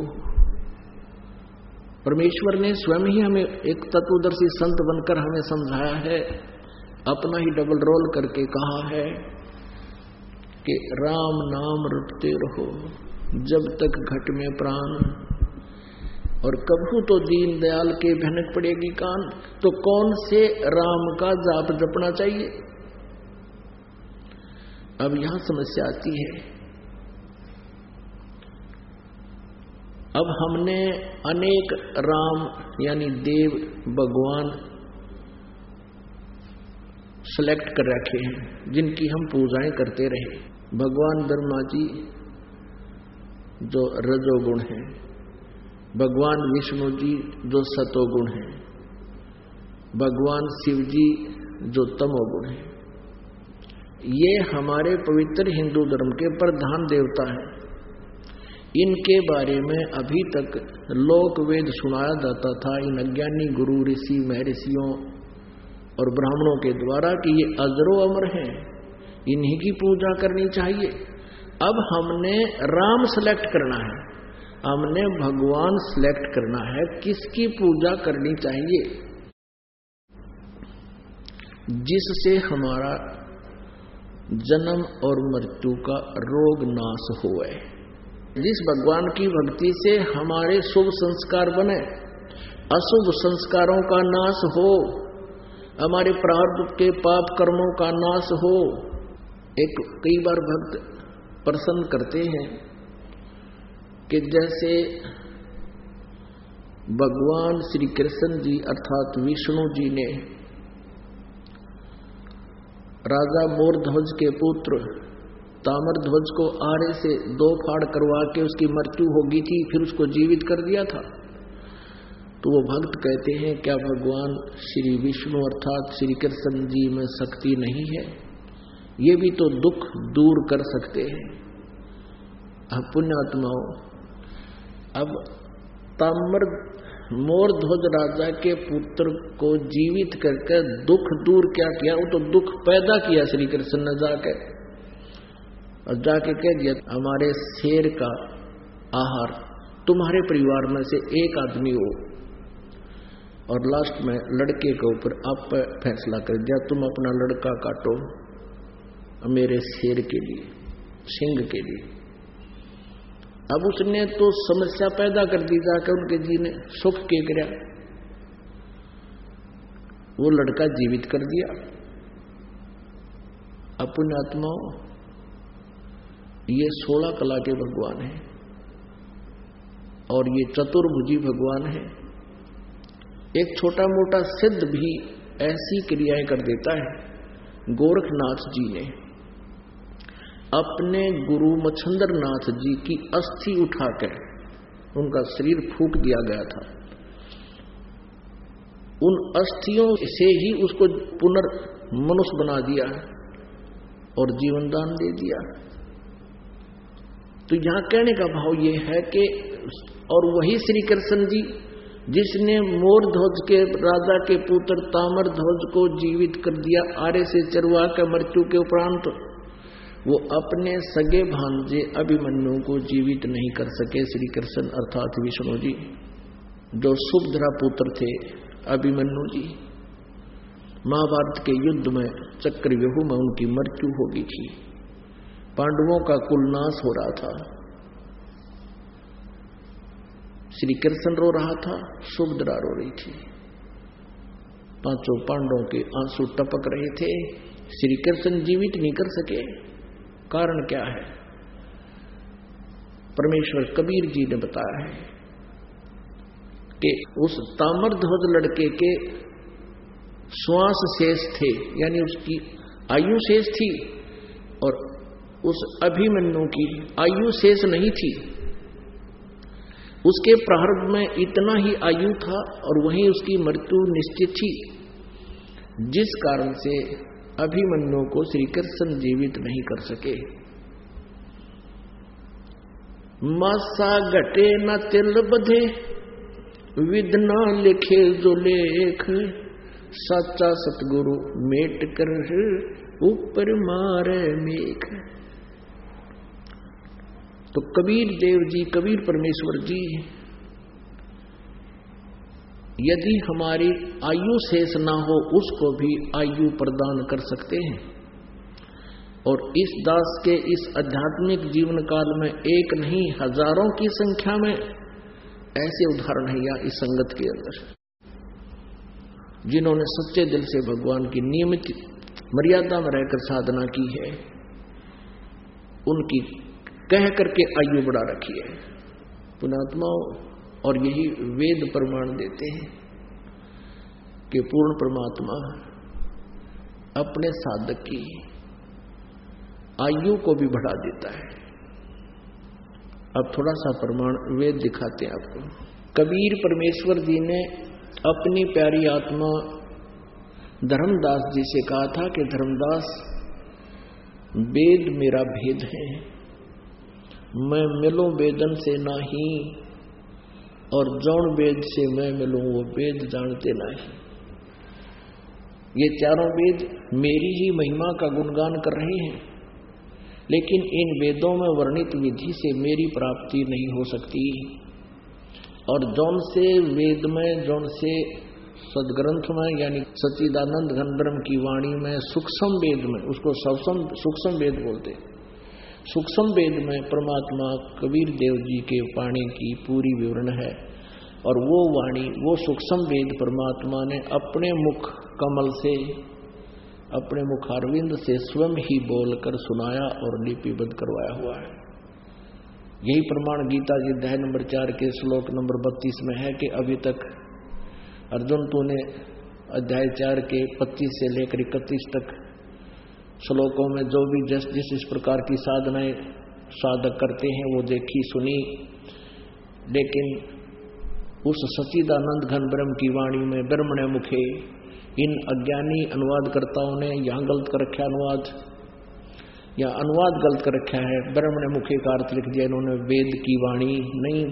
परमेश्वर ने स्वयं ही हमें एक तत्वदर्शी संत बनकर हमें समझाया है, अपना ही डबल रोल करके कहा है कि राम नाम रटते रहो जब तक घट में प्राण, और कभू तो दीन दयाल के भनक पड़ेगी कान। तो कौन से राम का जाप जपना चाहिए? अब यहां समस्या आती है। अब हमने अनेक राम यानी देव भगवान सेलेक्ट कर रखे हैं जिनकी हम पूजाएं करते रहे। भगवान ब्रह्मा जी जो रजोगुण है, भगवान विष्णु जी जो सतोगुण है, भगवान शिव जी जो तमोगुण है। ये हमारे पवित्र हिंदू धर्म के प्रधान देवता हैं। इनके बारे में अभी तक लोक वेद सुनाया जाता था इन अज्ञानी गुरु ऋषि महर्षियों और ब्राह्मणों के द्वारा कि ये अजरो अमर हैं, इन्हीं की पूजा करनी चाहिए। अब हमने राम सेलेक्ट करना है, हमने भगवान सेलेक्ट करना है, किसकी पूजा करनी चाहिए जिससे हमारा जन्म और मृत्यु का रोग नाश होए, जिस भगवान की भक्ति से हमारे शुभ संस्कार बने, अशुभ संस्कारों का नाश हो, हमारे प्रारब्ध के पाप कर्मों का नाश हो। एक कई बार भक्त प्रसन्न करते हैं कि जैसे भगवान श्री कृष्ण जी अर्थात विष्णु जी ने राजा मोरध्वज के पुत्र ताम्रध्वज को आरे से 2 फाड़ करवा के उसकी मृत्यु हो गई थी, फिर उसको जीवित कर दिया था। तो वो भक्त कहते हैं क्या भगवान श्री विष्णु अर्थात श्री कृष्ण जी में शक्ति नहीं है? ये भी तो दुख दूर कर सकते हैं। अब पुण्यात्माओं, अब मोरध्वज राजा के पुत्र को जीवित करके दुख दूर क्या किया? वो तो दुख पैदा किया श्री कृष्ण ने जाकर, और जाके कह दिया हमारे शेर का आहार तुम्हारे परिवार में से एक आदमी हो। और लास्ट में लड़के के ऊपर आप फैसला कर दिया, तुम अपना लड़का काटो मेरे शेर के लिए, सिंह के लिए। अब उसने तो समस्या पैदा कर दी जाकर उनके जी ने सुख के गिरा, वो लड़का जीवित कर दिया। अपने आत्माओं, ये 16 कला के भगवान हैं और ये चतुर्भुजी भगवान है। एक छोटा मोटा सिद्ध भी ऐसी क्रियाएं कर देता है। गोरखनाथ जी ने अपने गुरु मच्छंदर नाथ जी की अस्थि उठाकर उनका शरीर फूंक दिया गया था, उन अस्थियों से ही उसको पुनर्मनुष्य बना दिया और जीवन दान दे दिया। तो यहां कहने का भाव ये है कि और वही श्री कृष्ण जी जिसने मोरध्वज के राजा के पुत्र ताम्रध्वज को जीवित कर दिया आरे से चरवा कर मृत्यु के उपरांत, वो अपने सगे भांजे अभिमन्यु को जीवित नहीं कर सके। श्री कृष्ण अर्थात विष्णु जी जो सुभद्रा पुत्र थे अभिमन्यु जी, महाभारत के युद्ध में चक्रव्यूह में उनकी मृत्यु हो गई थी। पांडवों का कुल नाश हो रहा था, श्री कृष्ण रो रहा था, सुभद्रा रो रही थी, 5 पांडवों के आंसू टपक रहे थे। श्री कृष्ण जीवित नहीं कर सके, कारण क्या है? परमेश्वर कबीर जी ने बताया है कि उस ताम्रध्वज लड़के के श्वास शेष थे, यानी उसकी आयु शेष थी, और उस अभिमन्यु की आयु शेष नहीं थी। उसके प्रारंभ में इतना ही आयु था और वहीं उसकी मृत्यु निश्चित थी, जिस कारण से अभिमन्यु को श्री कृष्ण जीवित नहीं कर सके। मासा घटे न तिल बधे, विद न लिखे जो लेख, सच्चा सतगुरु मेट कर ऊपर मारे मेघ। तो कबीर देव जी, कबीर परमेश्वर जी यदि हमारी आयु शेष ना हो उसको भी आयु प्रदान कर सकते हैं। और इस दास के इस आध्यात्मिक जीवन काल में एक नहीं हजारों की संख्या में ऐसे उदाहरण है या इस संगत के अंदर, जिन्होंने सच्चे दिल से भगवान की नियमित मर्यादा में रहकर साधना की है, उनकी कह करके आयु बढ़ा रखी है पुण्यात्माओं। और यही वेद प्रमाण देते हैं कि पूर्ण परमात्मा अपने साधक की आयु को भी बढ़ा देता है। अब थोड़ा सा प्रमाण वेद दिखाते हैं आपको। कबीर परमेश्वर जी ने अपनी प्यारी आत्मा धर्मदास जी से कहा था कि धर्मदास, वेद मेरा भेद है, मैं मिलूं वेदन से नहीं, और जौन वेद से मैं मिलूं वो वेद जानते नहीं। ये चारों वेद मेरी ही महिमा का गुणगान कर रहे हैं, लेकिन इन वेदों में वर्णित विधि से मेरी प्राप्ति नहीं हो सकती। और जौन से वेद में, जौन से सदग्रंथ में, यानी सच्चिदानंद घन ब्रह्म की वाणी में, सूक्ष्म वेद में, उसको सूक्ष्म वेद बोलते, सूक्ष्म वेद में परमात्मा कबीर देव जी के वाणी की पूरी विवरण है। और वो वाणी, वो सूक्ष्म वेद परमात्मा ने अपने मुख कमल से, अपने मुखारविंद से स्वयं ही बोलकर सुनाया और लिपिबद्ध करवाया हुआ है। यही प्रमाण गीता जी अध्याय नंबर 4 के श्लोक नंबर 32 में है कि अभी तक अर्जुन तूने अध्याय 4 के 25 से लेकर 31 तक श्लोकों में जो भी जिस इस प्रकार की साधनाएं साधक करते हैं वो देखी सुनी, लेकिन उस सच्चिदानंद घन ब्रह्म की वाणी में ब्रह्मणे मुखे इन अज्ञानी अनुवादकर्ताओं ने यहाँ गलत कर रखा अनुवाद, या अनुवाद गलत कर रखा है। ब्रह्मणे मुखे का अर्थ लिख दिया इन्होंने वेद की वाणी नहीं,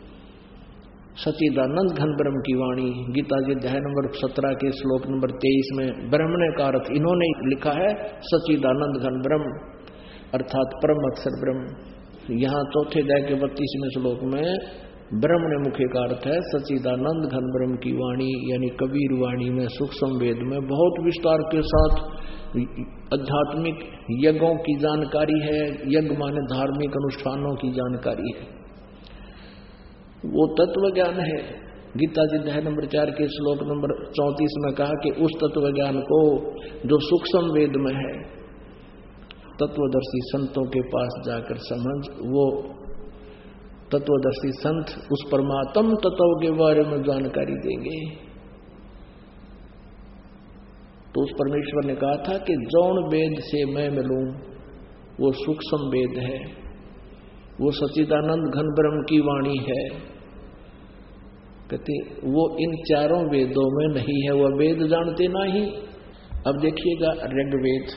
सच्चिदानंद घन ब्रह्म की वाणी। गीता जी अध्याय नंबर 17 के श्लोक नंबर 23 में ब्रह्मणे का अर्थ इन्होंने लिखा है सच्चिदानंद घन ब्रह्म, अर्थात परम अक्षर ब्रह्म। यहाँ चौथे अध्याय के 32वें श्लोक में ब्रह्मणे मुखे का अर्थ है सच्चिदानंद घन ब्रह्म की वाणी, यानी कबीर वाणी में सूक्ष्म वेद में बहुत विस्तार के साथ आध्यात्मिक यज्ञों की जानकारी है। यज्ञ माने धार्मिक अनुष्ठानों की जानकारी है, वो तत्व ज्ञान है। गीता जी अध्याय नंबर 4 के श्लोक नंबर 34 में कहा कि उस तत्व ज्ञान को जो सूक्ष्म वेद में है, तत्वदर्शी संतों के पास जाकर समझ। वो तत्वदर्शी संत उस परमात्म तत्व के बारे में जानकारी देंगे। तो उस परमेश्वर ने कहा था कि जौन वेद से मैं मिलूं वो सूक्ष्म वेद है, वो सच्चिदानंद घन ब्रह्म की वाणी है। कहते वो इन चारों वेदों में नहीं है, वह वेद जानते नहीं। अब देखिएगा ऋग्वेद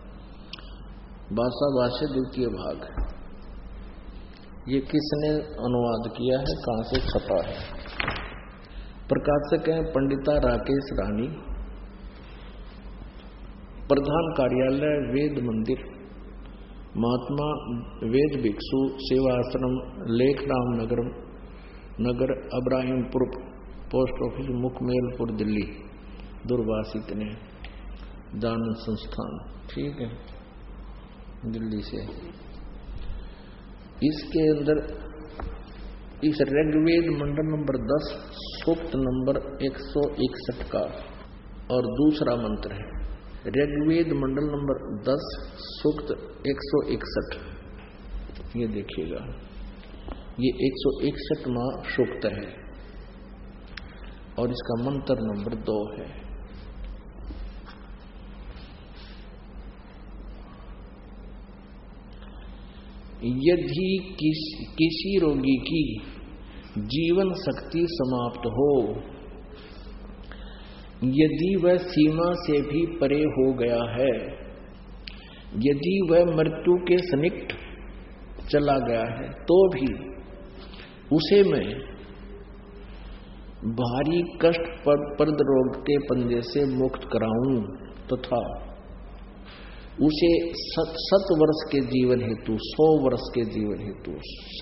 भाषा भाष्य द्वितीय भाग, ये किसने अनुवाद किया है, कहां से छपा है? प्रकाशक हैं पंडिता राकेश रानी, प्रधान कार्यालय वेद मंदिर, महात्मा वेद भिक्षु सेवा आश्रम, लेखराम नगर अब्राहिमपुर, पोस्ट ऑफिस मुखमेलपुर, दिल्ली। दुर्वासित ने दान संस्थान, ठीक है, दिल्ली से। इसके अंदर इस ऋग्वेद मंडल नंबर 10 सूक्त नंबर 161 का और दूसरा मंत्र है। ऋग्वेद मंडल नंबर 10 सूक्त 161, ये देखिएगा, ये 161वां सूक्त है और इसका मंत्र नंबर 2 है। यदि किसी रोगी की जीवन शक्ति समाप्त हो, यदि वह सीमा से भी परे हो गया है, यदि वह मृत्यु के सन्निकट चला गया है, तो भी उसे मैं भारी कष्टप्रद रोग के पंजे से मुक्त कराऊं तथा उसे 7 वर्ष के जीवन हेतु, 100 वर्ष के जीवन हेतु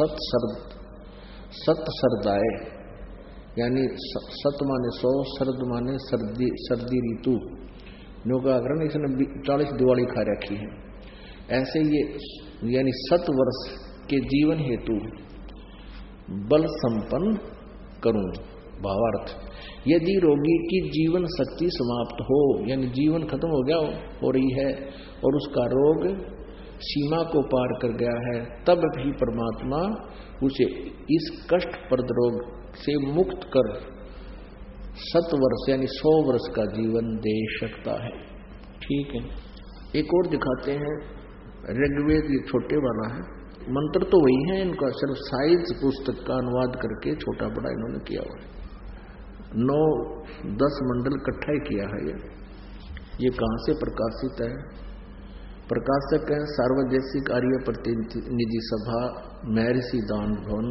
7 सरदाए, यानी 7 माने 100, शरद माने सर्दी ऋतु, नौकाग्रहण इसने 40 दिवाली खा रखी है। ऐसे ये यानी 7 वर्ष के जीवन हेतु बल संपन्न करूं। भावार्थ, यदि रोगी की जीवन शक्ति समाप्त हो, यानी जीवन खत्म हो गया हो रही है और उसका रोग सीमा को पार कर गया है, तब भी परमात्मा उसे इस कष्टप्रद रोग से मुक्त कर 7 वर्ष यानी 100 वर्ष का जीवन दे सकता है। ठीक है, एक और दिखाते हैं ऋग्वेद ये छोटे वाला है, मंत्र तो वही है, इनका सिर्फ साइज पुस्तक का अनुवाद करके छोटा बड़ा इन्होंने किया हुआ है। 9-10 मंडल इकट्ठा ही किया है ये कहां से प्रकाशित है? प्रकाशक है सार्वदेशिक आर्य प्रतिनिधि सभा, महर्षि दान भवन,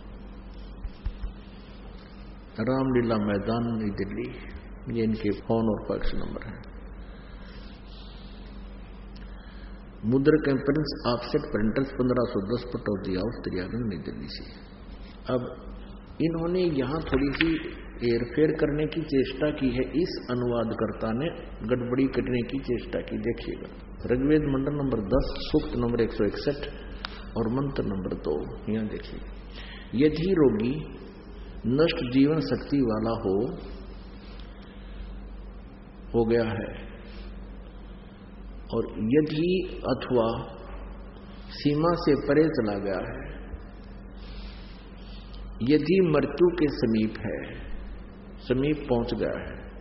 रामलीला मैदान, नई दिल्ली। ये इनके फोन और फैक्स नंबर है। मुद्रक Prince Offset Printers 1510 Pataudi house, Triyaganj, New Delhi से। अब इन्होंने यहां थोड़ी सी हेरफेर करने की चेष्टा की है, इस अनुवादकर्ता ने गड़बड़ी करने की चेष्टा की। देखिएगा, ऋग्वेद मंडल नंबर 10, सूक्त नंबर 161 और मंत्र नंबर 2। यहां देखिए, यदि रोगी नष्ट जीवन शक्ति वाला हो गया है और यदि अथवा सीमा से परे चला गया है, यदि मृत्यु के समीप है, समीप पहुंच गया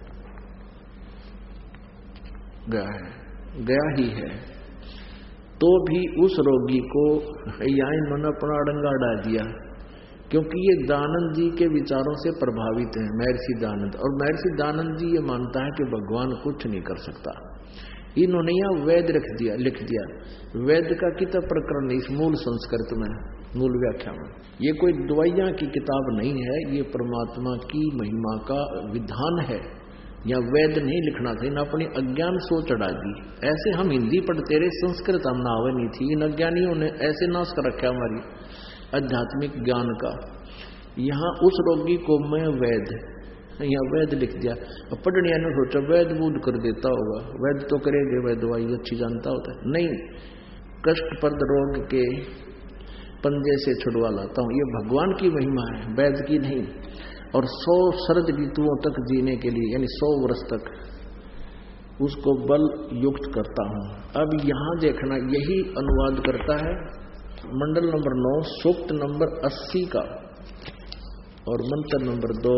ही है, तो भी उस रोगी को यहां इन्होंने अपना अड़ंगा डाल दिया, क्योंकि ये दानंद जी के विचारों से प्रभावित है, महर्षि दानंद। और महर्षि दानंद जी ये मानता है कि भगवान कुछ नहीं कर सकता। इन्होंने यहां वेद लिख दिया। वेद का किताब प्रकरण इस मूल संस्कृत में, मूल व्याख्या में। ये कोई दवाइयां की किताब नहीं है, ये परमात्मा की महिमा का विधान है। या वेद नहीं लिखना था, इन अपनी अज्ञान सो चढ़ा दी। ऐसे हम हिंदी पढ़ते रहे, संस्कृत हम नावे नहीं थी। इन अज्ञानियों ने ऐसे नाश कर रखा हमारी आध्यात्मिक ज्ञान का। यहाँ उस रोगी को मैं वेद, यहाँ वेद लिख दिया। पढ़निया ने सोचा वेद बूद कर देता होगा, वेद तो करेंगे, वह दवाई अच्छी जानता होता है। नहीं, कष्टप्रद रोग के पंजे से छुड़वा लाता हूं, ये भगवान की महिमा है, वैद की नहीं। और 100 शरद ऋतुओं तक जीने के लिए, यानी 100 वर्ष तक उसको बल युक्त करता हूं। अब यहां देखना, यही अनुवाद करता है मंडल नंबर 9, सूक्त नंबर 80 का और मंत्र नंबर 2।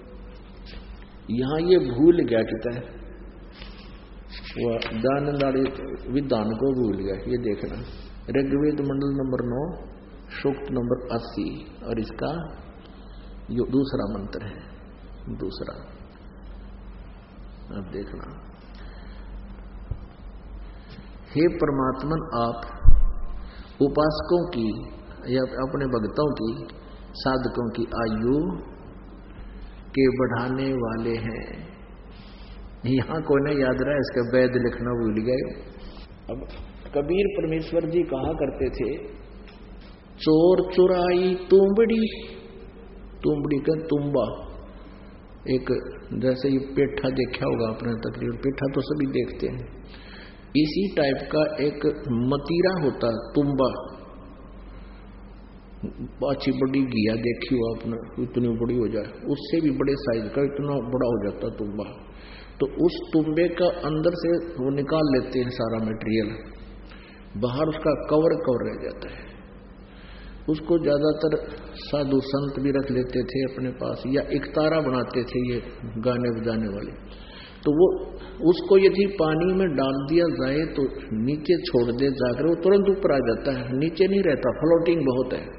यहां ये भूल गया कितना है, वह दानंदाड़ी विधान को भूल गया। ये देखना, ऋग्वेद मंडल नंबर 9, सूक्त नंबर 80 और इसका जो दूसरा मंत्र है, दूसरा। अब देखना, हे परमात्मन, आप उपासकों की या अपने भक्तों की, साधकों की आयु के बढ़ाने वाले हैं। यहां कोई नहीं याद रहा, इसका वेद लिखना भूल गए। अब कबीर परमेश्वर जी कहा करते थे, चोर चुराई तुंबड़ी, तुंबड़ी का तुम्बा, एक जैसे ये पेठा देखा होगा आपने, तकरीबन पेठा तो सभी देखते हैं, इसी टाइप का एक मतीरा होता तुम्बा, अच्छी बड़ी घिया देखी हो आपने, इतनी बड़ी हो जाए, उससे भी बड़े साइज का इतना बड़ा हो जाता तुम्बा। तो उस तुम्बे का अंदर से वो निकाल लेते हैं सारा मटेरियल, बाहर उसका कवर रह जाता है। उसको ज्यादातर साधु संत भी रख लेते थे अपने पास, या इकतारा बनाते थे ये गाने बजाने वाले। तो वो उसको यदि पानी में डाल दिया जाए तो नीचे छोड़ दे जाकर, वो तुरंत ऊपर आ जाता है, नीचे नहीं रहता, फ्लोटिंग बहुत है।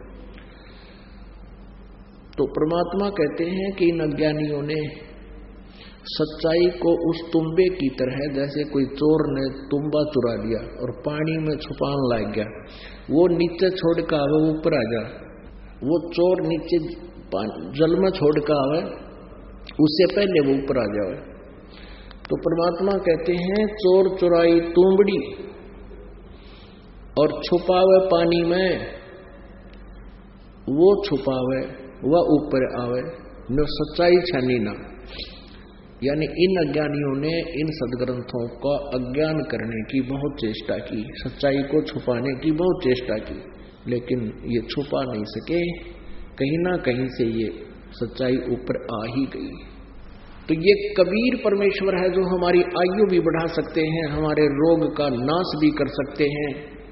तो परमात्मा कहते हैं कि इन अज्ञानियों ने सच्चाई को उस तुम्बे की तरह, जैसे कोई चोर ने तुम्बा चुरा लिया और पानी में छुपान लग गया, वो नीचे छोड़ कर आवे ऊपर आ जा, वो चोर नीचे जल में छोड़ कर आवे उससे पहले वो ऊपर आ जाए। तो परमात्मा कहते हैं, चोर चुराई तुंबड़ी और छुपावे पानी में, वो छुपावे वह ऊपर आवे, न सच्चाई छानी ना। यानी इन अज्ञानियों ने इन सदग्रंथों का अज्ञान करने की बहुत चेष्टा की, सच्चाई को छुपाने की बहुत चेष्टा की, लेकिन ये छुपा नहीं सके। कहीं ना कहीं से ये सच्चाई ऊपर आ ही गई। तो ये कबीर परमेश्वर है जो हमारी आयु भी बढ़ा सकते हैं, हमारे रोग का नाश भी कर सकते हैं,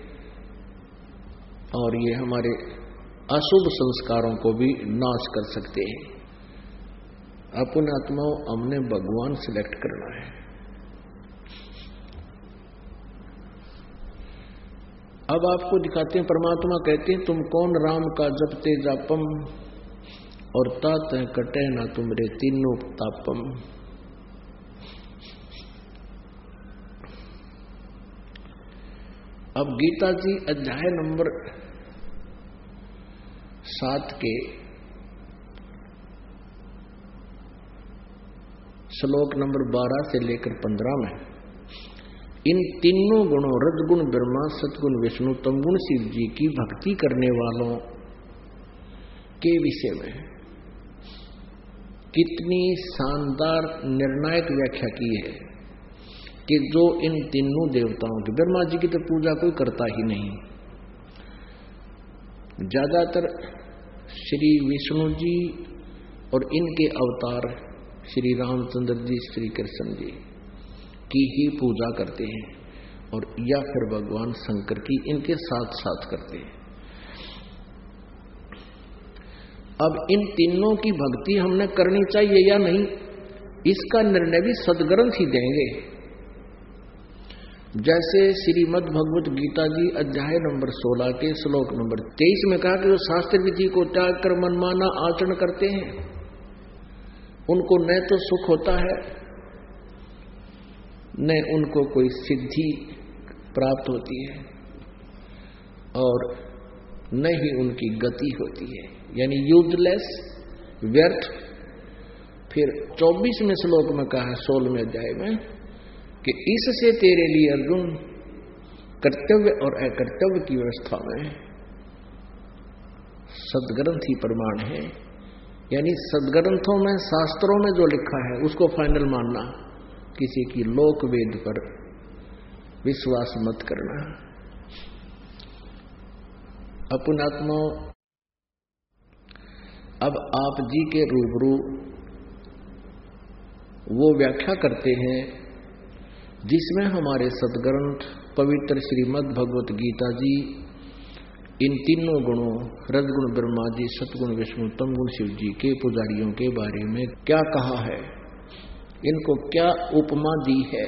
और ये हमारे अशुभ संस्कारों को भी नाश कर सकते हैं। अपने आत्माओं, हमने भगवान सिलेक्ट करना है। अब आपको दिखाते हैं, परमात्मा कहते हैं तुम कौन राम का जपते जापम और तात कटे ना तुमरे तीनों तापम। अब गीता जी अध्याय नंबर 7 के श्लोक नंबर 12 से लेकर 15 में इन तीनों गुणों रजगुण ब्रह्मा, सतगुण विष्णु, तमगुण शिव जी की भक्ति करने वालों के विषय में कितनी शानदार निर्णायक व्याख्या की है कि जो इन तीनों देवताओं की, ब्रह्मा जी की तो पूजा कोई करता ही नहीं, ज्यादातर श्री विष्णु जी और इनके अवतार श्री रामचंद्र जी, श्री कृष्ण जी की ही पूजा करते हैं, और या फिर भगवान शंकर की इनके साथ साथ करते हैं। अब इन तीनों की भक्ति हमने करनी चाहिए या नहीं, इसका निर्णय भी सदग्रंथ ही देंगे। जैसे श्रीमद् भगवत गीता जी अध्याय नंबर 16 के श्लोक नंबर 23 में कहा कि जो शास्त्र विधि को त्याग कर मनमाना आचरण करते हैं उनको न तो सुख होता है, न उनको कोई सिद्धि प्राप्त होती है, और न ही उनकी गति होती है, यानी यूजलेस, व्यर्थ। फिर 24वें श्लोक में कहा है 16वें अध्याय में कि इससे तेरे लिए अर्जुन कर्तव्य और अकर्तव्य की व्यवस्था में सदग्रंथ ही प्रमाण है, यानी सदग्रंथों में, शास्त्रों में जो लिखा है उसको फाइनल मानना, किसी की लोक वेद पर विश्वास मत करना। अपनात्मा अब आप जी के रूबरू वो व्याख्या करते हैं जिसमें हमारे सदग्रंथ पवित्र श्रीमद् भगवत गीता जी इन तीनों गुणों रजगुण ब्रह्मा जी, सतगुण विष्णु, तमगुण शिव जी के पुजारियों के बारे में क्या कहा है, इनको क्या उपमा दी है।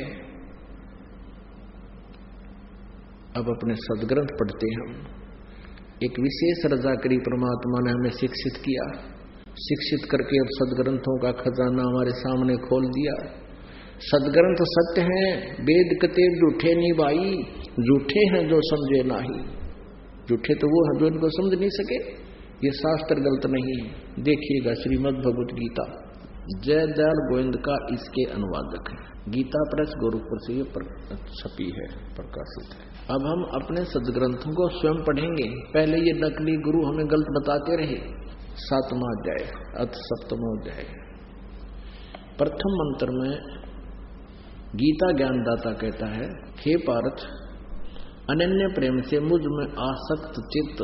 अब अपने सदग्रंथ पढ़ते हम, एक विशेष रजाकरी परमात्मा ने हमें शिक्षित किया, शिक्षित करके अब सदग्रंथों का खजाना हमारे सामने खोल दिया। सदग्रंथ सत्य हैं, वेद कते झूठे नहीं भाई, झूठे हैं जो समझे नाही। झूठे तो वो हैं जो इनको समझ नहीं सके, ये शास्त्र गलत नहीं है। देखिएगा श्रीमद् भगवत गीता, जय दयाल गोविंद का इसके अनुवादक है, गीता प्रेस गोरखपुर से ये छपी है, प्रकाशित है। अब हम अपने सदग्रंथों को स्वयं पढ़ेंगे। पहले ये नकली गुरु हमें गलत बताते रहे। 7वां अध्याय अथ 7वां अध्याय प्रथम मंत्र में गीता ज्ञानदाता कहता है, हे पार्थ, अनन्य प्रेम से मुझ में आसक्त चित्त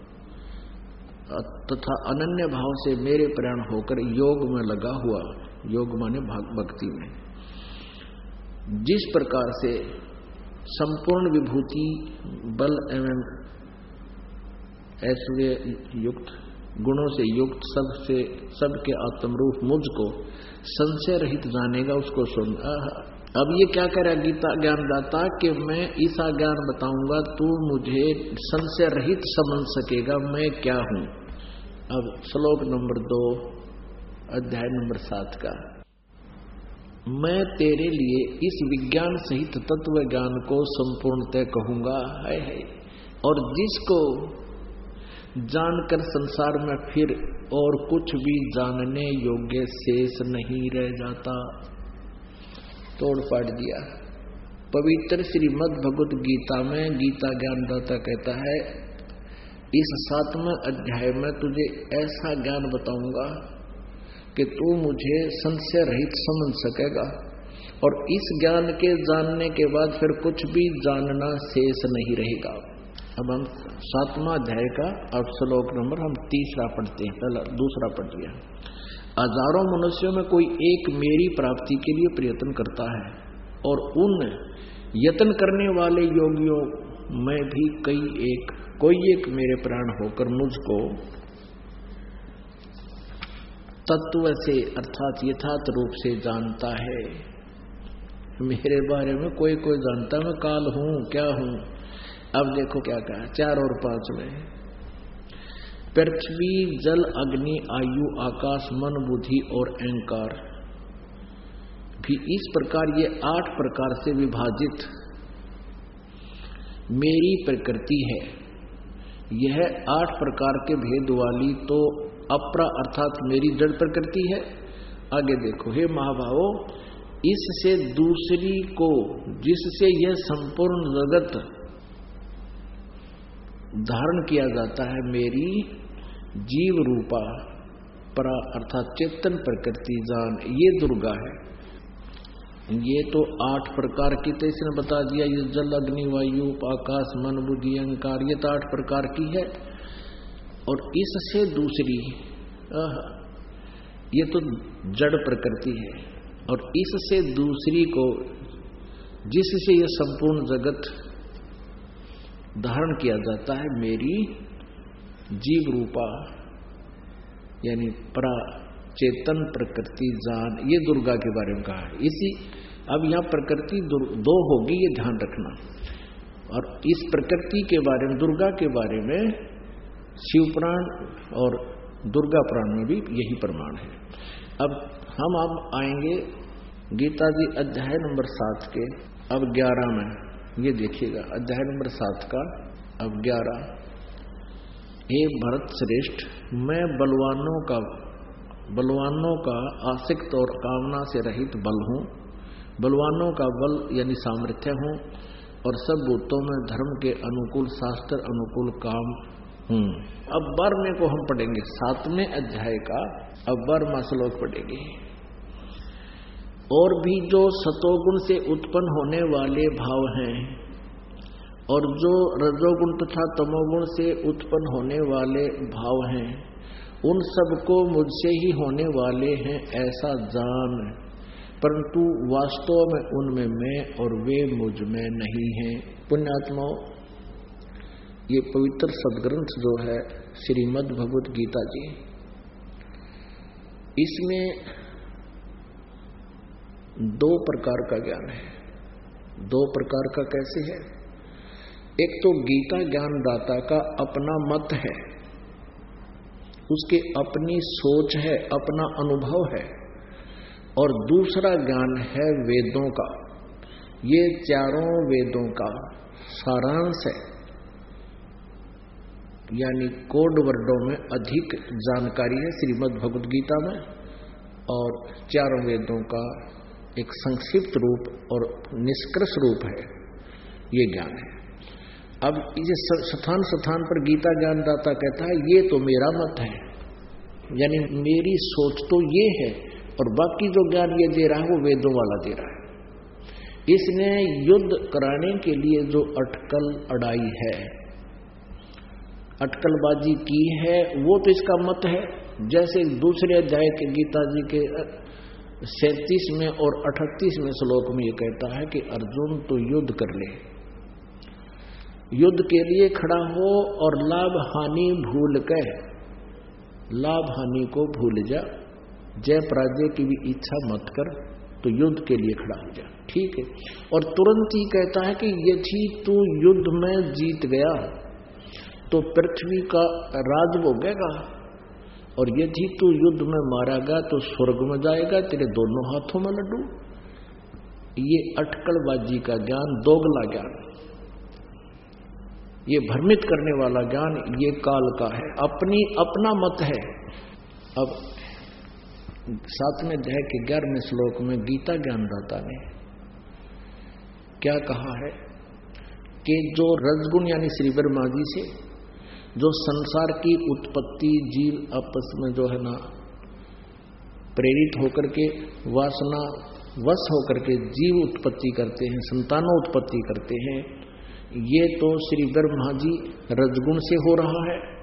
तथा अनन्य भाव से मेरे प्राण होकर योग में लगा हुआ, योग माने भक्ति में, जिस प्रकार से संपूर्ण विभूति, बल एवं ऐश्वर्य युक्त, गुणों से युक्त, सबके आत्मरूप मुझको संशय रहित जानेगा, उसको सुन। अब ये क्या कह रहा है गीता ज्ञानदाता कि मैं ऐसा ज्ञान बताऊंगा तू मुझे संशय रहित समझ सकेगा मैं क्या हूं। अब श्लोक नंबर 2 अध्याय नंबर 7 का, मैं तेरे लिए इस विज्ञान सहित तत्व ज्ञान को संपूर्णतः कहूंगा है, और जिसको जानकर संसार में फिर और कुछ भी जानने योग्य शेष नहीं रह जाता। तोड़ पाड़ दिया। पवित्र श्रीमद् भगवत गीता में गीता ज्ञानदाता कहता है, इस 7वें अध्याय में तुझे ऐसा ज्ञान बताऊंगा कि तू मुझे संशय रहित समझ सकेगा, और इस ज्ञान के जानने के बाद फिर कुछ भी जानना शेष नहीं रहेगा। अब हम 7वां अध्याय का अब श्लोक नंबर हम 3 पढ़ते हैं, पहला 2 पढ़ लिया। हजारों मनुष्यों में कोई एक मेरी प्राप्ति के लिए प्रयत्न करता है, और उन यत्न करने वाले योगियों में भी कोई एक मेरे प्राण होकर मुझको तत्व से अर्थात यथार्थ रूप से जानता है। मेरे बारे में कोई जानता मैं काल हूं, क्या हूं। अब देखो क्या कहा 4 और 5 में, पृथ्वी जल अग्नि आयु आकाश मन बुद्धि और अहंकार भी इस प्रकार ये 8 प्रकार से विभाजित मेरी प्रकृति है। यह 8 प्रकार के भेद वाली तो अपरा अर्थात मेरी जड़ प्रकृति है। आगे देखो, हे महाभावो, इससे दूसरी को जिससे यह संपूर्ण जगत धारण किया जाता है मेरी जीव रूपा परा अर्थात चेतन प्रकृति जान, ये दुर्गा है। ये तो 8 प्रकार की तो इसने बता दिया, ये जल अग्नि वायु आकाश मन बुद्धि अहंकार, ये तो 8 प्रकार की है। और इससे दूसरी ये तो जड़ प्रकृति है, और इससे दूसरी को जिससे ये संपूर्ण जगत धारण किया जाता है मेरी जीव रूपा यानी परा चेतन प्रकृति जान, ये दुर्गा के बारे में कहा है। इसी अब यहाँ प्रकृति 2 होगी, ये ध्यान रखना। और इस प्रकृति के बारे में दुर्गा के बारे में शिव पुराण और दुर्गा पुराण में भी यही प्रमाण है। अब हम आएंगे गीता जी अध्याय नंबर 7 के अब 11 में, ये देखिएगा अध्याय नंबर 7 का अब 11। हे भरत श्रेष्ठ, मैं बलवानों का आसक्त और कामना से रहित बल हूँ, बलवानों का बल यानी सामर्थ्य हूँ, और सब भूतों में धर्म के अनुकूल शास्त्र अनुकूल काम हूँ। अब 12वें को हम पढ़ेंगे 7वें अध्याय का, अब 12वां श्लोक पढ़ेंगे। और भी जो सतोगुण से उत्पन्न होने वाले भाव हैं और जो रजोगुण तथा तमोगुण से उत्पन्न होने वाले भाव हैं, उन सबको मुझसे ही होने वाले हैं ऐसा जान, परंतु वास्तव में उनमें मैं और वे मुझ में नहीं हैं। पुण्यात्माओं, ये पवित्र सदग्रंथ जो है श्रीमद् भगवत गीता जी, इसमें 2 प्रकार का ज्ञान है। 2 प्रकार का कैसे है? एक तो गीता ज्ञानदाता का अपना मत है, उसके अपनी सोच है, अपना अनुभव है, और दूसरा ज्ञान है वेदों का। ये चारों वेदों का सारांश है, यानी कोड वर्डों में अधिक जानकारी है श्रीमद् भगवद गीता में, और चारों वेदों का एक संक्षिप्त रूप और निष्कर्ष रूप है, ये ज्ञान है। अब ये स्थान पर गीता ज्ञानदाता कहता है ये तो मेरा मत है, यानी मेरी सोच तो ये है, और बाकी जो ज्ञान ये दे रहा है वो वेदों वाला दे रहा है। इसने युद्ध कराने के लिए जो अटकल अड़ाई है, अटकलबाजी की है, वो तो इसका मत है। जैसे दूसरे अध्याय के गीता जी के 37वें और 38वें श्लोक में ये कहता है कि अर्जुन तो युद्ध कर ले, युद्ध के लिए खड़ा हो और लाभ हानि भूल कर, लाभ हानि को भूल जा, जय पराजय की भी इच्छा मत कर, तो युद्ध के लिए खड़ा हो जा। ठीक है। और तुरंत ही कहता है कि यदि तू युद्ध में जीत गया तो पृथ्वी का राज भोगेगा, और यदि तू युद्ध में मारा गया तो स्वर्ग में जाएगा, तेरे दोनों हाथों में लड्डू। ये अटकलबाजी का ज्ञान, दोगला ज्ञान, ये भ्रमित करने वाला ज्ञान, ये काल का है, अपना मत है। अब 7वें अध्याय के 11वें श्लोक में गीता ज्ञानदाता ने क्या कहा है कि जो रजगुण यानी श्री ब्रह्मा जी से जो संसार की उत्पत्ति जीव आपस में जो है ना प्रेरित होकर के वासना वश होकर के जीव उत्पत्ति करते हैं, संतानों उत्पत्ति करते हैं, ये तो श्री ब्रह्मा जी रजगुण से हो रहा है।